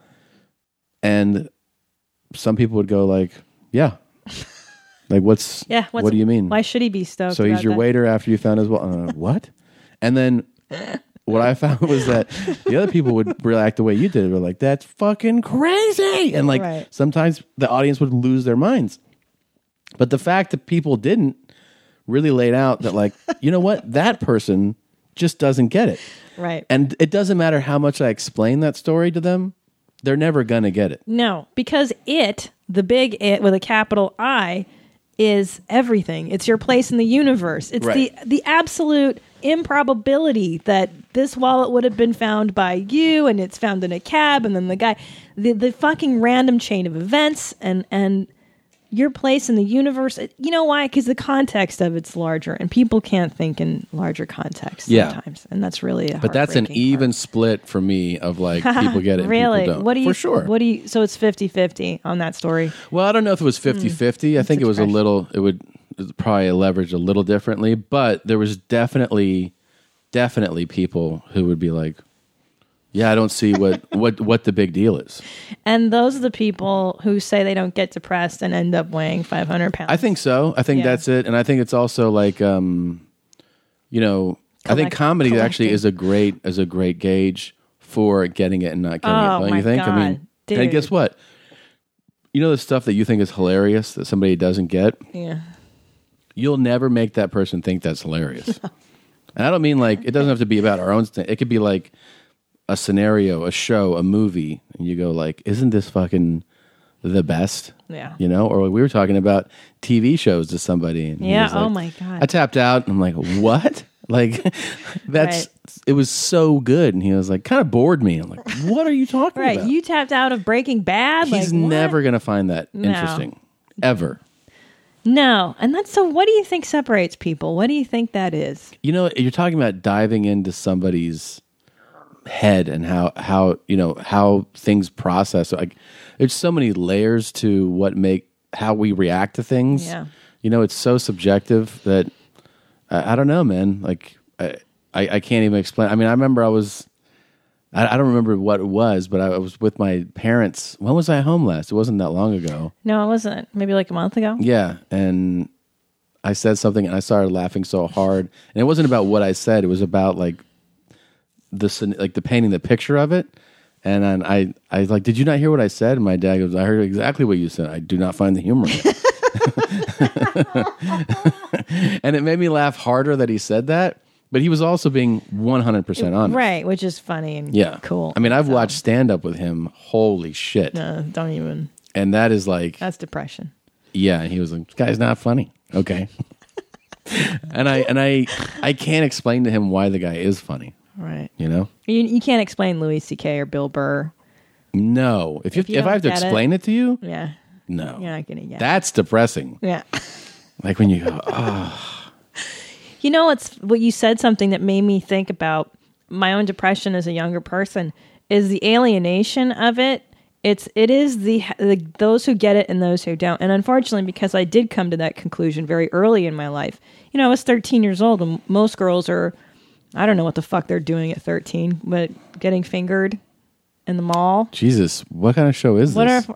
And some people would go like, yeah, like what's, Yeah. What's, what do you mean? Why should he be stoked? So he's about your that? waiter after you found his wallet. Uh, what? And then what I found was that the other people would react the way you did. They're like, that's fucking crazy. And like Right. sometimes the audience would lose their minds. But the fact that people didn't really laid out that like, you know what? That person just doesn't get it. Right. And it doesn't matter how much I explain that story to them. They're never going to get it. No, because it, the big it with a capital I, is everything. It's your place in the universe. It's Right. the the absolute improbability that this wallet would have been found by you and it's found in a cab and then the guy, the, the fucking random chain of events and, and your place in the universe. You know why? Because the context of it's larger and people can't think in larger contexts Yeah. sometimes. And that's really a But that's an heartbreaking even part. split for me of like people get it and Really? people don't. What do you for sure. What do you so it's fifty-fifty on that story. Well, I don't know if it was fifty-fifty. I think it was a expression. little, it would it was probably leveraged a little differently, but there was definitely, definitely people who would be like, yeah, I don't see what, what, what the big deal is. And those are the people who say they don't get depressed and end up weighing five hundred pounds. I think so. I think Yeah. that's it. And I think it's also like, um, you know, I think Collect- comedy collecting. actually is a great, is a great gauge for getting it and not getting Oh, it. Don't my you think? I mean, God, dude. and guess what? You know the stuff that you think is hilarious that somebody doesn't get? Yeah. You'll never make that person think that's hilarious. And I don't mean like, it doesn't have to be about our own st- It could be like a scenario, a show, a movie. And you go like, isn't this fucking the best? Yeah. You know? Or we were talking about T V shows to somebody. And he Yeah, was like- oh my God. I tapped out and I'm like, what? Like, that's, Right. it was so good. And he was like, kind of bored me. I'm like, what are you talking Right. about? You tapped out of Breaking Bad. He's like, what? never going to find that No. interesting. Ever. No. And that's so what do you think separates people? What do you think that is? You know, you're talking about diving into somebody's head and how, how you know, how things process. Like, there's so many layers to what make, how we react to things. Yeah. You know, it's so subjective that, I, I don't know, man. Like, I, I, I can't even explain. I mean, I remember I was, I, I don't remember what it was, but I was with my parents. When was I home last? It wasn't that long ago. No, it wasn't. Maybe like a month ago. Yeah, and I said something, and I started laughing so hard. And it wasn't about what I said; it was about like the scen- like the painting the picture of it. And then I, I was like, "Did you not hear what I said?" And my dad goes, "I heard exactly what you said. I do not find the humor in it." And it made me laugh harder that he said that. But he was also being one hundred percent honest. Right, which is funny and Yeah. cool. I mean, I've So, watched stand-up with him. Holy shit. uh, don't even. And that is like, That's depression. yeah. And he was like, this guy's not funny. Okay. and I and I I can't explain to him why the guy is funny. Right. You know? You, you can't explain Louis C K or Bill Burr. No. If you, If if, you I have to don't get explain it. to you, Yeah. no. You're not going to get it. That's depressing. Yeah. Like when you go, oh, You know, it's what you said something that made me think about my own depression as a younger person is the alienation of it. It's it is the, the those who get it and those who don't. And unfortunately, because I did come to that conclusion very early in my life. You know, I was thirteen years old, and most girls are, I don't know what the fuck they're doing at thirteen, but getting fingered in the mall. Jesus, what kind of show is What this? are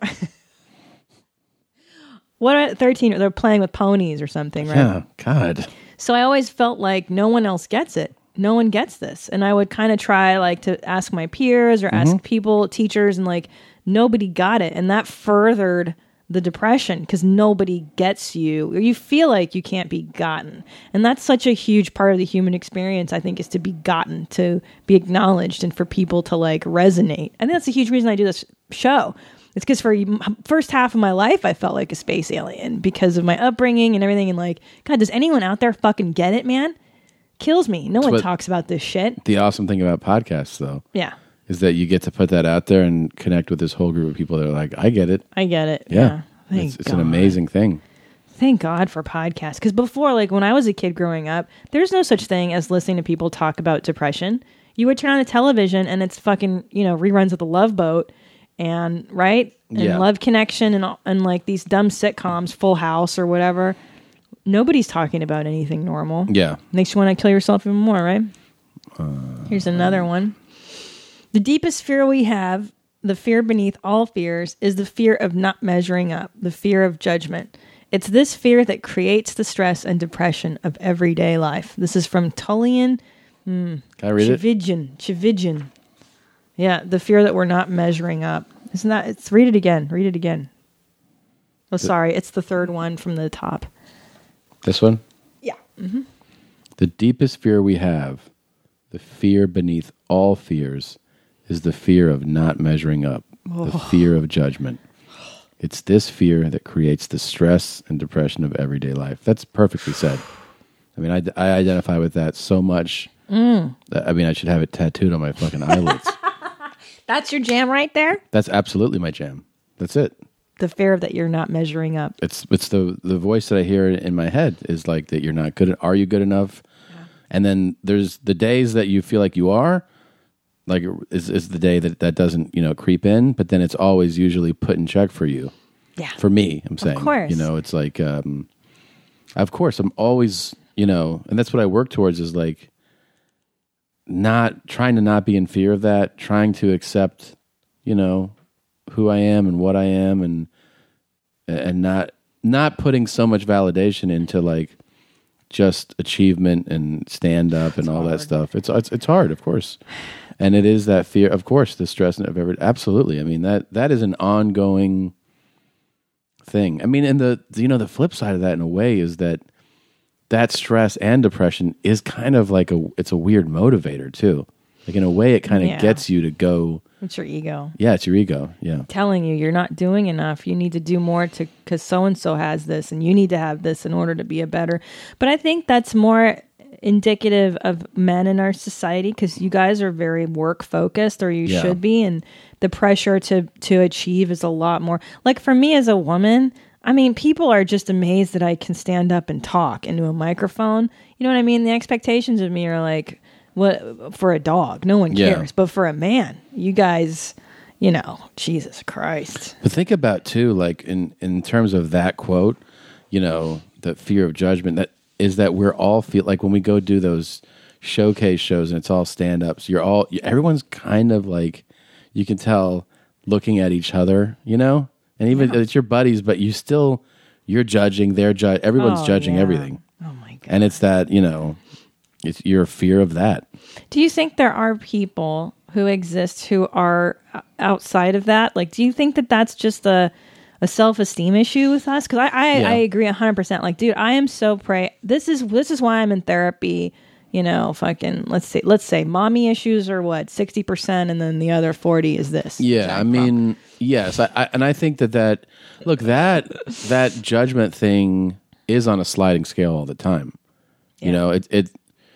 what are thirteen? They're playing with ponies or something, right? Yeah, God. So I always felt like no one else gets it. No one gets this. And I would kind of try like to ask my peers or ask people, teachers, and like nobody got it. And that furthered the depression because nobody gets you or you feel like you can't be gotten. And that's such a huge part of the human experience, I think, is to be gotten, to be acknowledged and for people to like resonate. I think that's a huge reason I do this show. It's because for the first half of my life, I felt like a space alien because of my upbringing and everything. And like, God, does anyone out there fucking get it, man? Kills me. No one what- talks about this shit. The awesome thing about podcasts, though, Yeah, is that you get to put that out there and connect with this whole group of people that are like, I get it. I get it. Yeah. Yeah. Thank It's, it's God. an amazing thing. Thank God for podcasts. Because before, like when I was a kid growing up, there's no such thing as listening to people talk about depression. You would turn on the television and it's fucking, you know, reruns of The Love Boat and, right? And Yeah. Love Connection and, all- and like these dumb sitcoms, Full House or whatever. Nobody's talking about anything normal. Yeah. Makes you want to kill yourself even more, right? Here's another one. The deepest fear we have, the fear beneath all fears, is the fear of not measuring up, the fear of judgment. It's this fear that creates the stress and depression of everyday life. This is from Tullian Can I read it? Chividjian. Chividjian. Yeah, the fear that we're not measuring up. Isn't that? It's read it again. Read it again. Oh, sorry. It's the third one from the top. This one? Yeah. The deepest fear we have, the fear beneath all fears, is the fear of not measuring up, the fear of judgment. It's this fear that creates the stress and depression of everyday life. That's perfectly said. I mean, I, I identify with that so much. Mm. That, I mean, I should have it tattooed on my fucking eyelids. That's your jam right there? That's absolutely my jam. That's it. The fear that you're not measuring up. It's it's the the voice that I hear in my head is like that you're not good. Are you good enough? Yeah. And then there's the days that you feel like you are. Like is is the day that that doesn't you know creep in, but then it's always usually put in check for you. Yeah. For me, I'm saying. course. You know, it's like, um, of course, I'm always you know, and that's what I work towards is like not trying to not be in fear of that, trying to accept, you know, who I am and what I am, and and not not putting so much validation into like just achievement and stand up and all that stuff. It's it's it's hard, of course, and it is that fear, of course, the stress of every. Absolutely, I mean that that is an ongoing thing. I mean, and the you know the flip side of that in a way is that that stress and depression is kind of like a it's a weird motivator too. Like in a way, it kind of Yeah. gets you to go. It's your ego Yeah, it's your ego. Yeah. telling you you're not doing enough. You need to do more to because so and so has this, and you need to have this in order to be a better. But I think that's more indicative of men in our society? Because you guys are very work focused, or you Yeah. should be, and the pressure to to achieve is a lot more. Like for me as a woman, I mean, people are just amazed that I can stand up and talk into a microphone. You know what I mean? The expectations of me are like, what for a dog? No one Yeah. cares. But for a man, you guys, you know, Jesus Christ. But think about too, like in in terms of that quote, you know, the fear of judgment. That is that we're all feel like when we go do those showcase shows and it's all stand ups. You're all everyone's kind of like you can tell looking at each other, you know, and even Yeah. it's your buddies, but you still you're judging. They're ju- Everyone's Oh, judging yeah. everything, Oh my God. and it's that you know, it's your fear of that. Do you think there are people who exist who are o- outside of that? Like, do you think that that's just a, a self-esteem issue with us? Because I, I, Yeah. I agree one hundred percent. Like, dude, I am so pray. This is this is why I'm in therapy. You know, fucking let's say let's say mommy issues are what sixty percent, and then the other forty is this. Yeah, Jack I mean, yes, I, I, and I think that that look that that judgment thing is on a sliding scale all the time. You know, it it.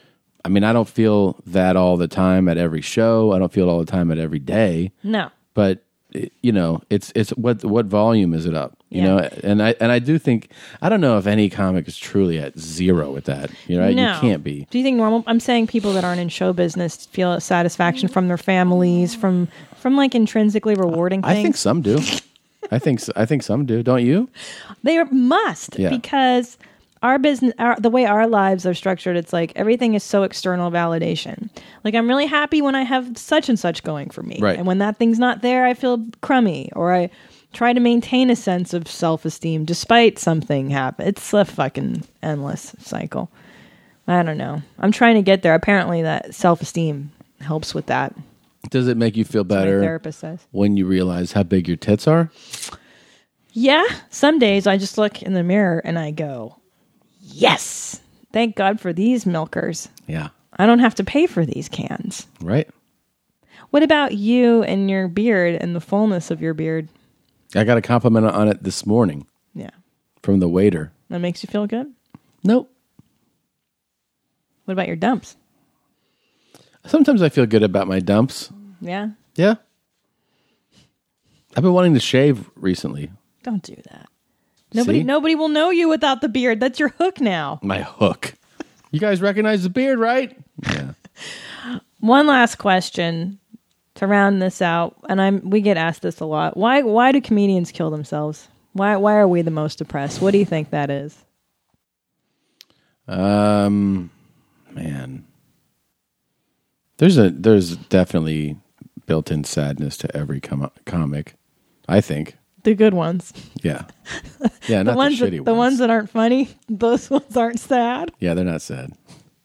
I mean, I don't feel that all the time at every show. I don't feel it all the time at every day. No. But it, you know, it's it's what what volume is it up? You Yeah. know, and I and I do think I don't know if any comic is truly at zero with that. You know, right? No. You can't be. Do you think normal? I'm saying people that aren't in show business feel a satisfaction from their families, from from like intrinsically rewarding things. I think some do. I think s- I think some do. Don't you? They are- must Yeah. because our business, our, the way our lives are structured, it's like everything is so external validation. Like I'm really happy when I have such and such going for me, Right. and when that thing's not there, I feel crummy, or I try to maintain a sense of self-esteem despite something happen. It's a fucking endless cycle. I don't know. I'm trying to get there. Apparently, that self-esteem helps with that. Does it make you feel My better therapist says. when you realize how big your tits are? Yeah, some days I just look in the mirror and I go, yes, thank God for these milkers. Yeah. I don't have to pay for these cans. Right. What about you and your beard and the fullness of your beard? I got a compliment on it this morning Yeah, from the waiter. that makes you feel good? Nope. What about your dumps? Sometimes I feel good about my dumps. Yeah, Yeah. I've been wanting to shave recently. don't do that. Nobody, See? nobody will know you without the beard. That's your hook now. My hook. You guys recognize the beard, right? Yeah. One last question to round this out, and I'm we get asked this a lot. Why why do comedians kill themselves? Why why are we the most depressed? What do you think that is? Um, man, there's a there's definitely built-in sadness to every com- comic. I think. The good ones. Yeah. Yeah, not the ones the that, shitty the ones. ones that aren't funny, those ones aren't sad. Yeah, they're not sad.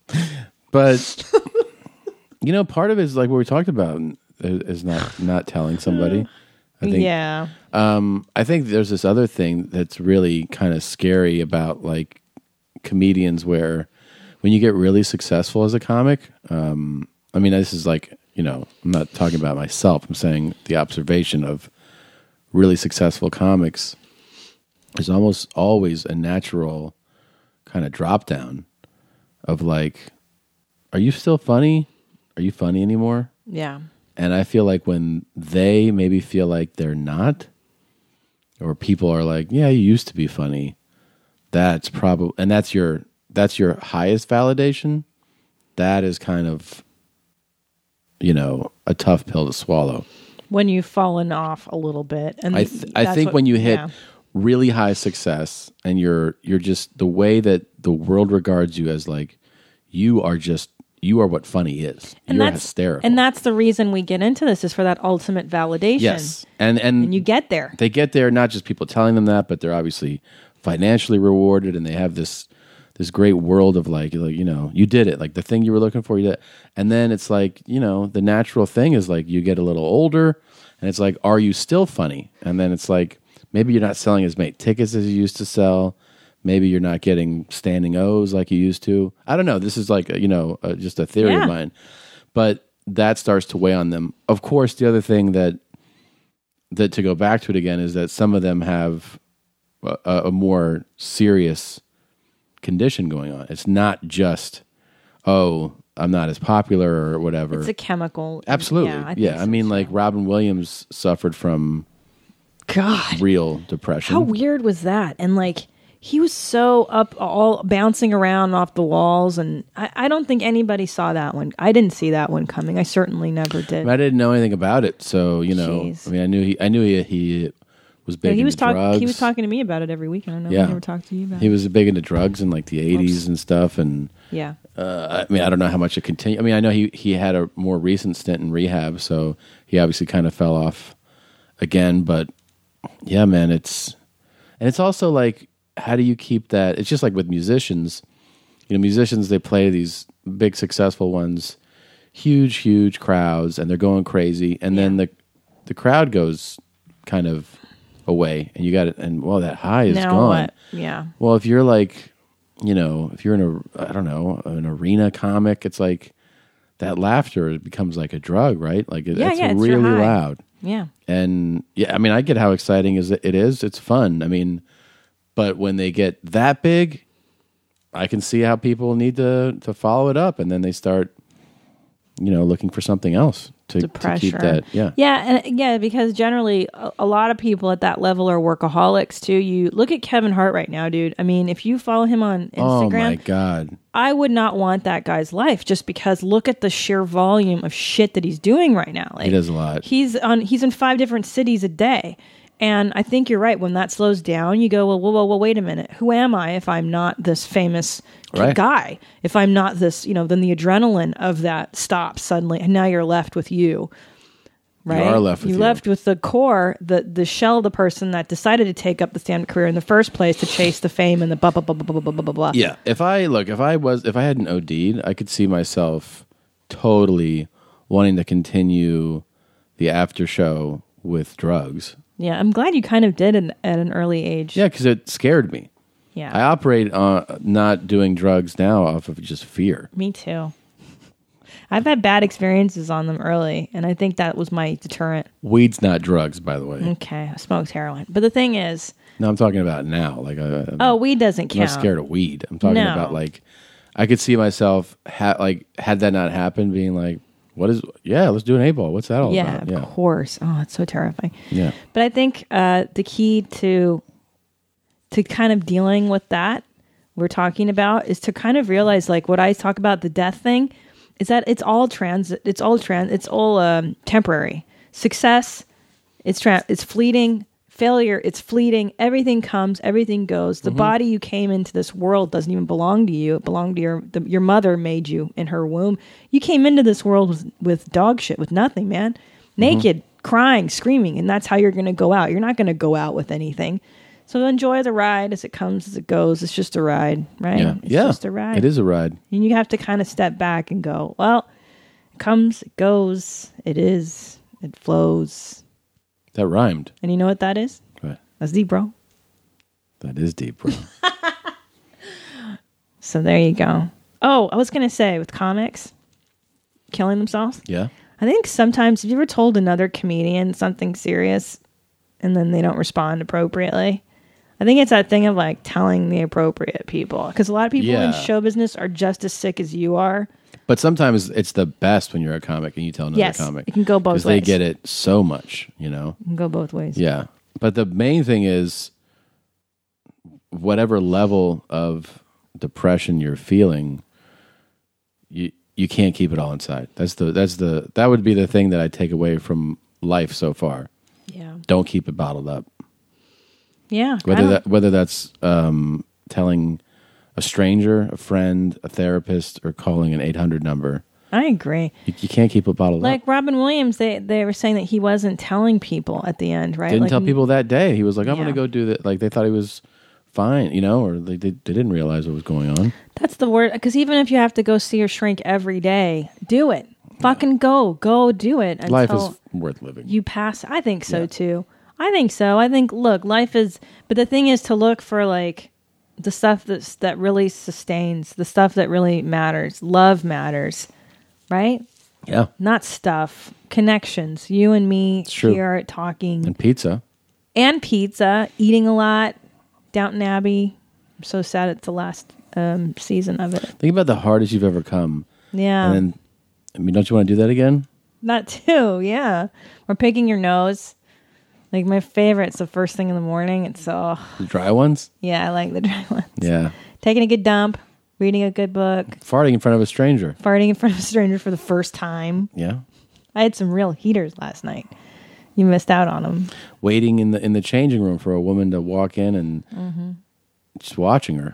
But you know, part of it is like what we talked about is not not telling somebody. I think Yeah. um I think there's this other thing that's really kind of scary about like comedians where when you get really successful as a comic, um I mean this is like, you know, I'm not talking about myself. I'm saying the observation of really successful comics is almost always a natural kind of drop down of like, are you still funny? Are you funny anymore? Yeah. And I feel like when they maybe feel like they're not, or people are like, yeah, you used to be funny, that's probably, and that's your, that's your highest validation. That is kind of, you know, a tough pill to swallow. When you've fallen off a little bit. And I th- I that's think what- when you hit yeah. really high success and you're you're just the way that the world regards you as like you are just you are what funny is. And You're that's hysterical. And that's the reason we get into this is for that ultimate validation. yes. And and, And you get there. they get there not just people telling them that, but they're obviously financially rewarded and they have this this great world of like, like you know, you did it, like the thing you were looking for, you did. And then it's like, you know, the natural thing is like you get a little older and it's like, are you still funny? And then it's like maybe you're not selling as many tickets as you used to sell. Maybe you're not getting standing O's like you used to. I don't know. This is like, a, you know, uh, just a theory Yeah. of mine. But that starts to weigh on them. Of course, the other thing that that to go back to it again is that some of them have a, a more serious condition going on. It's not just, oh, I'm not as popular or whatever. It's a chemical. Absolutely. Yeah, I, think yeah. so, I mean, too. like Robin Williams suffered from God, real depression. how weird was that? And like, he was so up, all bouncing around off the walls, and I, I don't think anybody saw that one. I didn't see that one coming. I certainly never did. I didn't know anything about it, so you know. Jeez. I mean, I knew he. I knew he. he was big Yeah, he into was talking. drugs. He was talking to me about it every week. I don't know. Yeah. If I never talked to you about He it. was big into drugs in like the eighties and stuff, and Yeah. uh, I mean, I don't know how much it continued. I mean, I know he he had a more recent stint in rehab, so he obviously kind of fell off again. But yeah, man, it's and it's also like, how do you keep that? It's just like with musicians. You know, musicians, they play these big successful ones, huge, huge crowds, and they're going crazy, and then the the crowd goes kind of away, and you got it, and well, that high is Now gone. what? Yeah. Well, if you're like, you know, if you're in a, I don't know, an arena comic, it's like that laughter becomes like a drug, right? Like it, Yeah, it's yeah, it's your really high. loud. Yeah. And yeah, I mean, I get how exciting is it is. It's fun. I mean, but when they get that big, I can see how people need to to follow it up, and then they start, you know, looking for something else to, The to pressure. keep that. Yeah. Yeah, and yeah, because generally a, a lot of people at that level are workaholics too. You look at Kevin Hart right now, dude. I mean, if you follow him on Oh Instagram, my God. I would not want that guy's life just because look at the sheer volume of shit that he's doing right now. Like, He does a lot. He's on he's in five different cities a day. And I think you're right. When that slows down, you go, well, well, well, well wait a minute. Who am I if I'm not this famous Right. guy? If I'm not this, you know, then the adrenaline of that stops suddenly, and now you're left with you. Right? are left with You're you. left with the core, the the shell of the person that decided to take up the stand-up career in the first place to chase the fame and the blah blah blah blah blah blah blah blah. Yeah, if I look, if I was, if I hadn't OD'd, I could see myself totally wanting to continue the after show with drugs. Yeah, I'm glad you kind of did it at an early age. Yeah, because it scared me. Yeah. I operate on not doing drugs now off of just fear. Me too. I've had bad experiences on them early, and I think that was my deterrent. Weed's not drugs, by the way. Okay, I smoked heroin. But the thing is, No, I'm talking about now. Like, I, I'm, oh, weed doesn't I'm not count. scared of weed. I'm talking No. about like, I could see myself ha- like had that not happened, being like, what is? Yeah, let's do an eight ball. What's that all Yeah, about? of course. Oh, it's so terrifying. Yeah. But I think uh, the key to to kind of dealing with that we're talking about is to kind of realize, like what I talk about the death thing, is that it's all transit. It's all trans. It's all um, temporary. Success, it's tra- it's fleeting. Failure, it's fleeting. Everything comes, everything goes. The body you came into this world doesn't even belong to you. It belonged to your the, your mother made you in her womb. You came into this world with, with dog shit, with nothing, man. Naked, crying, screaming, and that's how you're going to go out. You're not going to go out with anything. So enjoy the ride as it comes, as it goes. It's just a ride, right? Yeah. It's yeah. just a ride. It is a ride. And you have to kind of step back and go, well, it comes, it goes, it is, it flows. That rhymed. And you know what that is? Right. That's deep, bro. That is deep, bro. So there you go. Oh, I was going to say with comics killing themselves, Yeah. I think sometimes, have you ever told another comedian something serious and then they don't respond appropriately? I think it's that thing of like telling the appropriate people, because a lot of people in Yeah. show business are just as sick as you are. But sometimes it's the best when you're a comic and you tell another Yes, comic. it can go both Because they ways. get it so much, you know? It can go both ways. Yeah. But the main thing is whatever level of depression you're feeling, you you can't keep it all inside. That's the that's the that would be the thing that I take away from life so far. Yeah. Don't keep it bottled up. Yeah. I Whether don't- that whether that's um, telling a stranger, a friend, a therapist, or calling an eight hundred number. I agree. You, you can't keep it bottled Like up. Robin Williams, they they were saying that he wasn't telling people at the end, right? Didn't Like, tell people that day. He was like, I'm Yeah. going to go do that. Like, they thought he was fine, you know, or they, they, they didn't realize what was going on. That's the word. Because even if you have to go see your shrink every day, do it. Fucking go. Go do it. Until Life is worth living. you pass. I think so Yeah. too. I think so. I think, look, life is, but the thing is to look for like the stuff that's, that really sustains, the stuff that really matters. Love matters, right? Yeah. Not stuff. Connections. You and me true. here talking. And pizza. And pizza, eating a lot, Downton Abbey. I'm so sad it's the last um, season of it. Think about the hardest you've ever come. Yeah. And then, I mean, don't you want to do that again? That too, yeah. Or picking your nose. Like my favorite's the first thing in the morning. It's so... The dry ones? Yeah, I like the dry ones. Yeah. Taking a good dump, reading a good book. Farting in front of a stranger. Farting in front of a stranger for the first time. Yeah. I had some real heaters last night. You missed out on them. Waiting in the in the changing room for a woman to walk in and Mm-hmm. just watching her.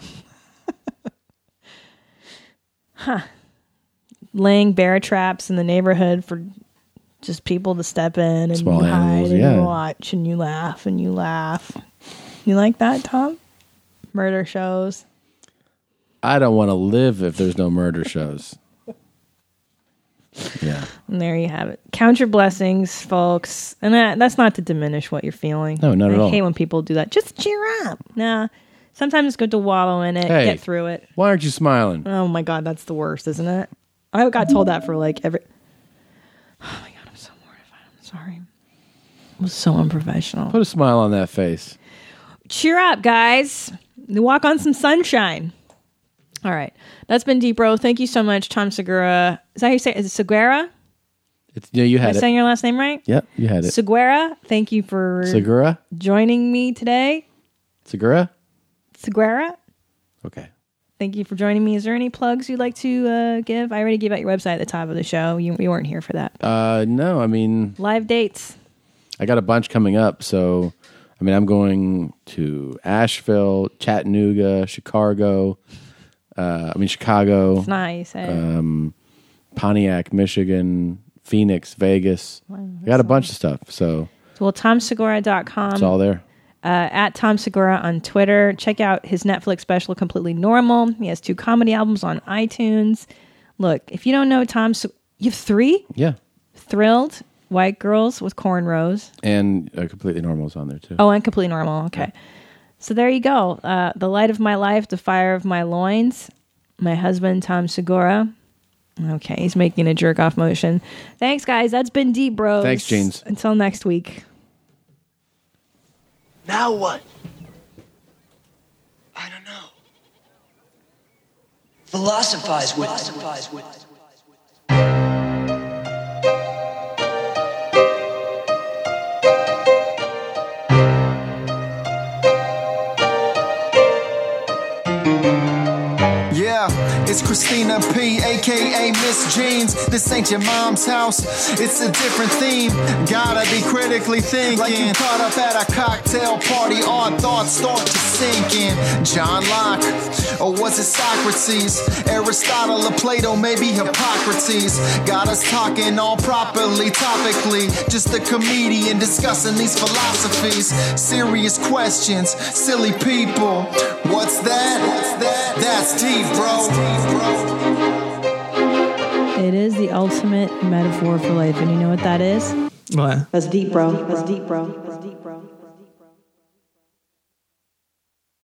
Huh. Laying bear traps in the neighborhood for just people to step in and Small you hide animals, and yeah. you watch and you laugh and you laugh. You like that, Tom? Murder shows. I don't want to live if there's no murder shows. Yeah. And there you have it. Count your blessings, folks. And that, that's not to diminish what you're feeling. No, not I at all. I hate when people do that. Just cheer up. Nah. Sometimes it's good to wallow in it, Hey. get through it. Why aren't you smiling? Oh my God, that's the worst, isn't it? I got told that for like every... Oh my God, I'm so mortified. I'm sorry. It was so unprofessional. Put a smile on that face. Cheer up, guys. Walk on some sunshine. All right. That's been Deep Bro. Thank you so much, Tom Segura. Is that how you say it? Is it Segura? It's, yeah, you Am I had it. saying your last name right? Yep, you had it. Segura, thank you for Segura? joining me today. Segura? Segura, Okay. thank you for joining me. Is there any plugs you'd like to uh, give? I already gave out your website at the top of the show. You, you weren't here for that. Uh, no, I mean, Live dates. I got a bunch coming up. So, I mean, I'm going to Asheville, Chattanooga, Chicago. Uh, I mean, Chicago. It's nice. Eh? Um, Pontiac, Michigan, Phoenix, Vegas. Wow, I got a bunch of stuff. So, Well, tom segura dot com. it's all there. Uh, at Tom Segura on Twitter. Check out his Netflix special, Completely Normal. He has two comedy albums on iTunes. Look, if you don't know Tom, Se- you have three? Yeah. Thrilled, White Girls with Cornrows. And uh, Completely Normal is on there, too. Oh, and Completely Normal. Okay. So there you go. Uh, the light of my life, the fire of my loins. My husband, Tom Segura. Okay, he's making a jerk off motion. Thanks, guys. That's been Deep Bros. Thanks, Jeans. Until next week. Now what? I don't know. Philosophize with Philosophize with Yeah, it's Christina P, aka Miss Jeans. This ain't your mom's house, it's a different theme. Gotta be critically thinking. Like you caught up at a cocktail party, odd thoughts start to sink in. John Locke, or was it Socrates? Aristotle or Plato, maybe Hippocrates. Got us talking all properly, topically. Just a comedian discussing these philosophies. Serious questions, silly people. What's that? What's that? That's deep, bro. It is the ultimate metaphor for life. And you know what that is? What? That's deep, bro. That's deep, bro. That's deep.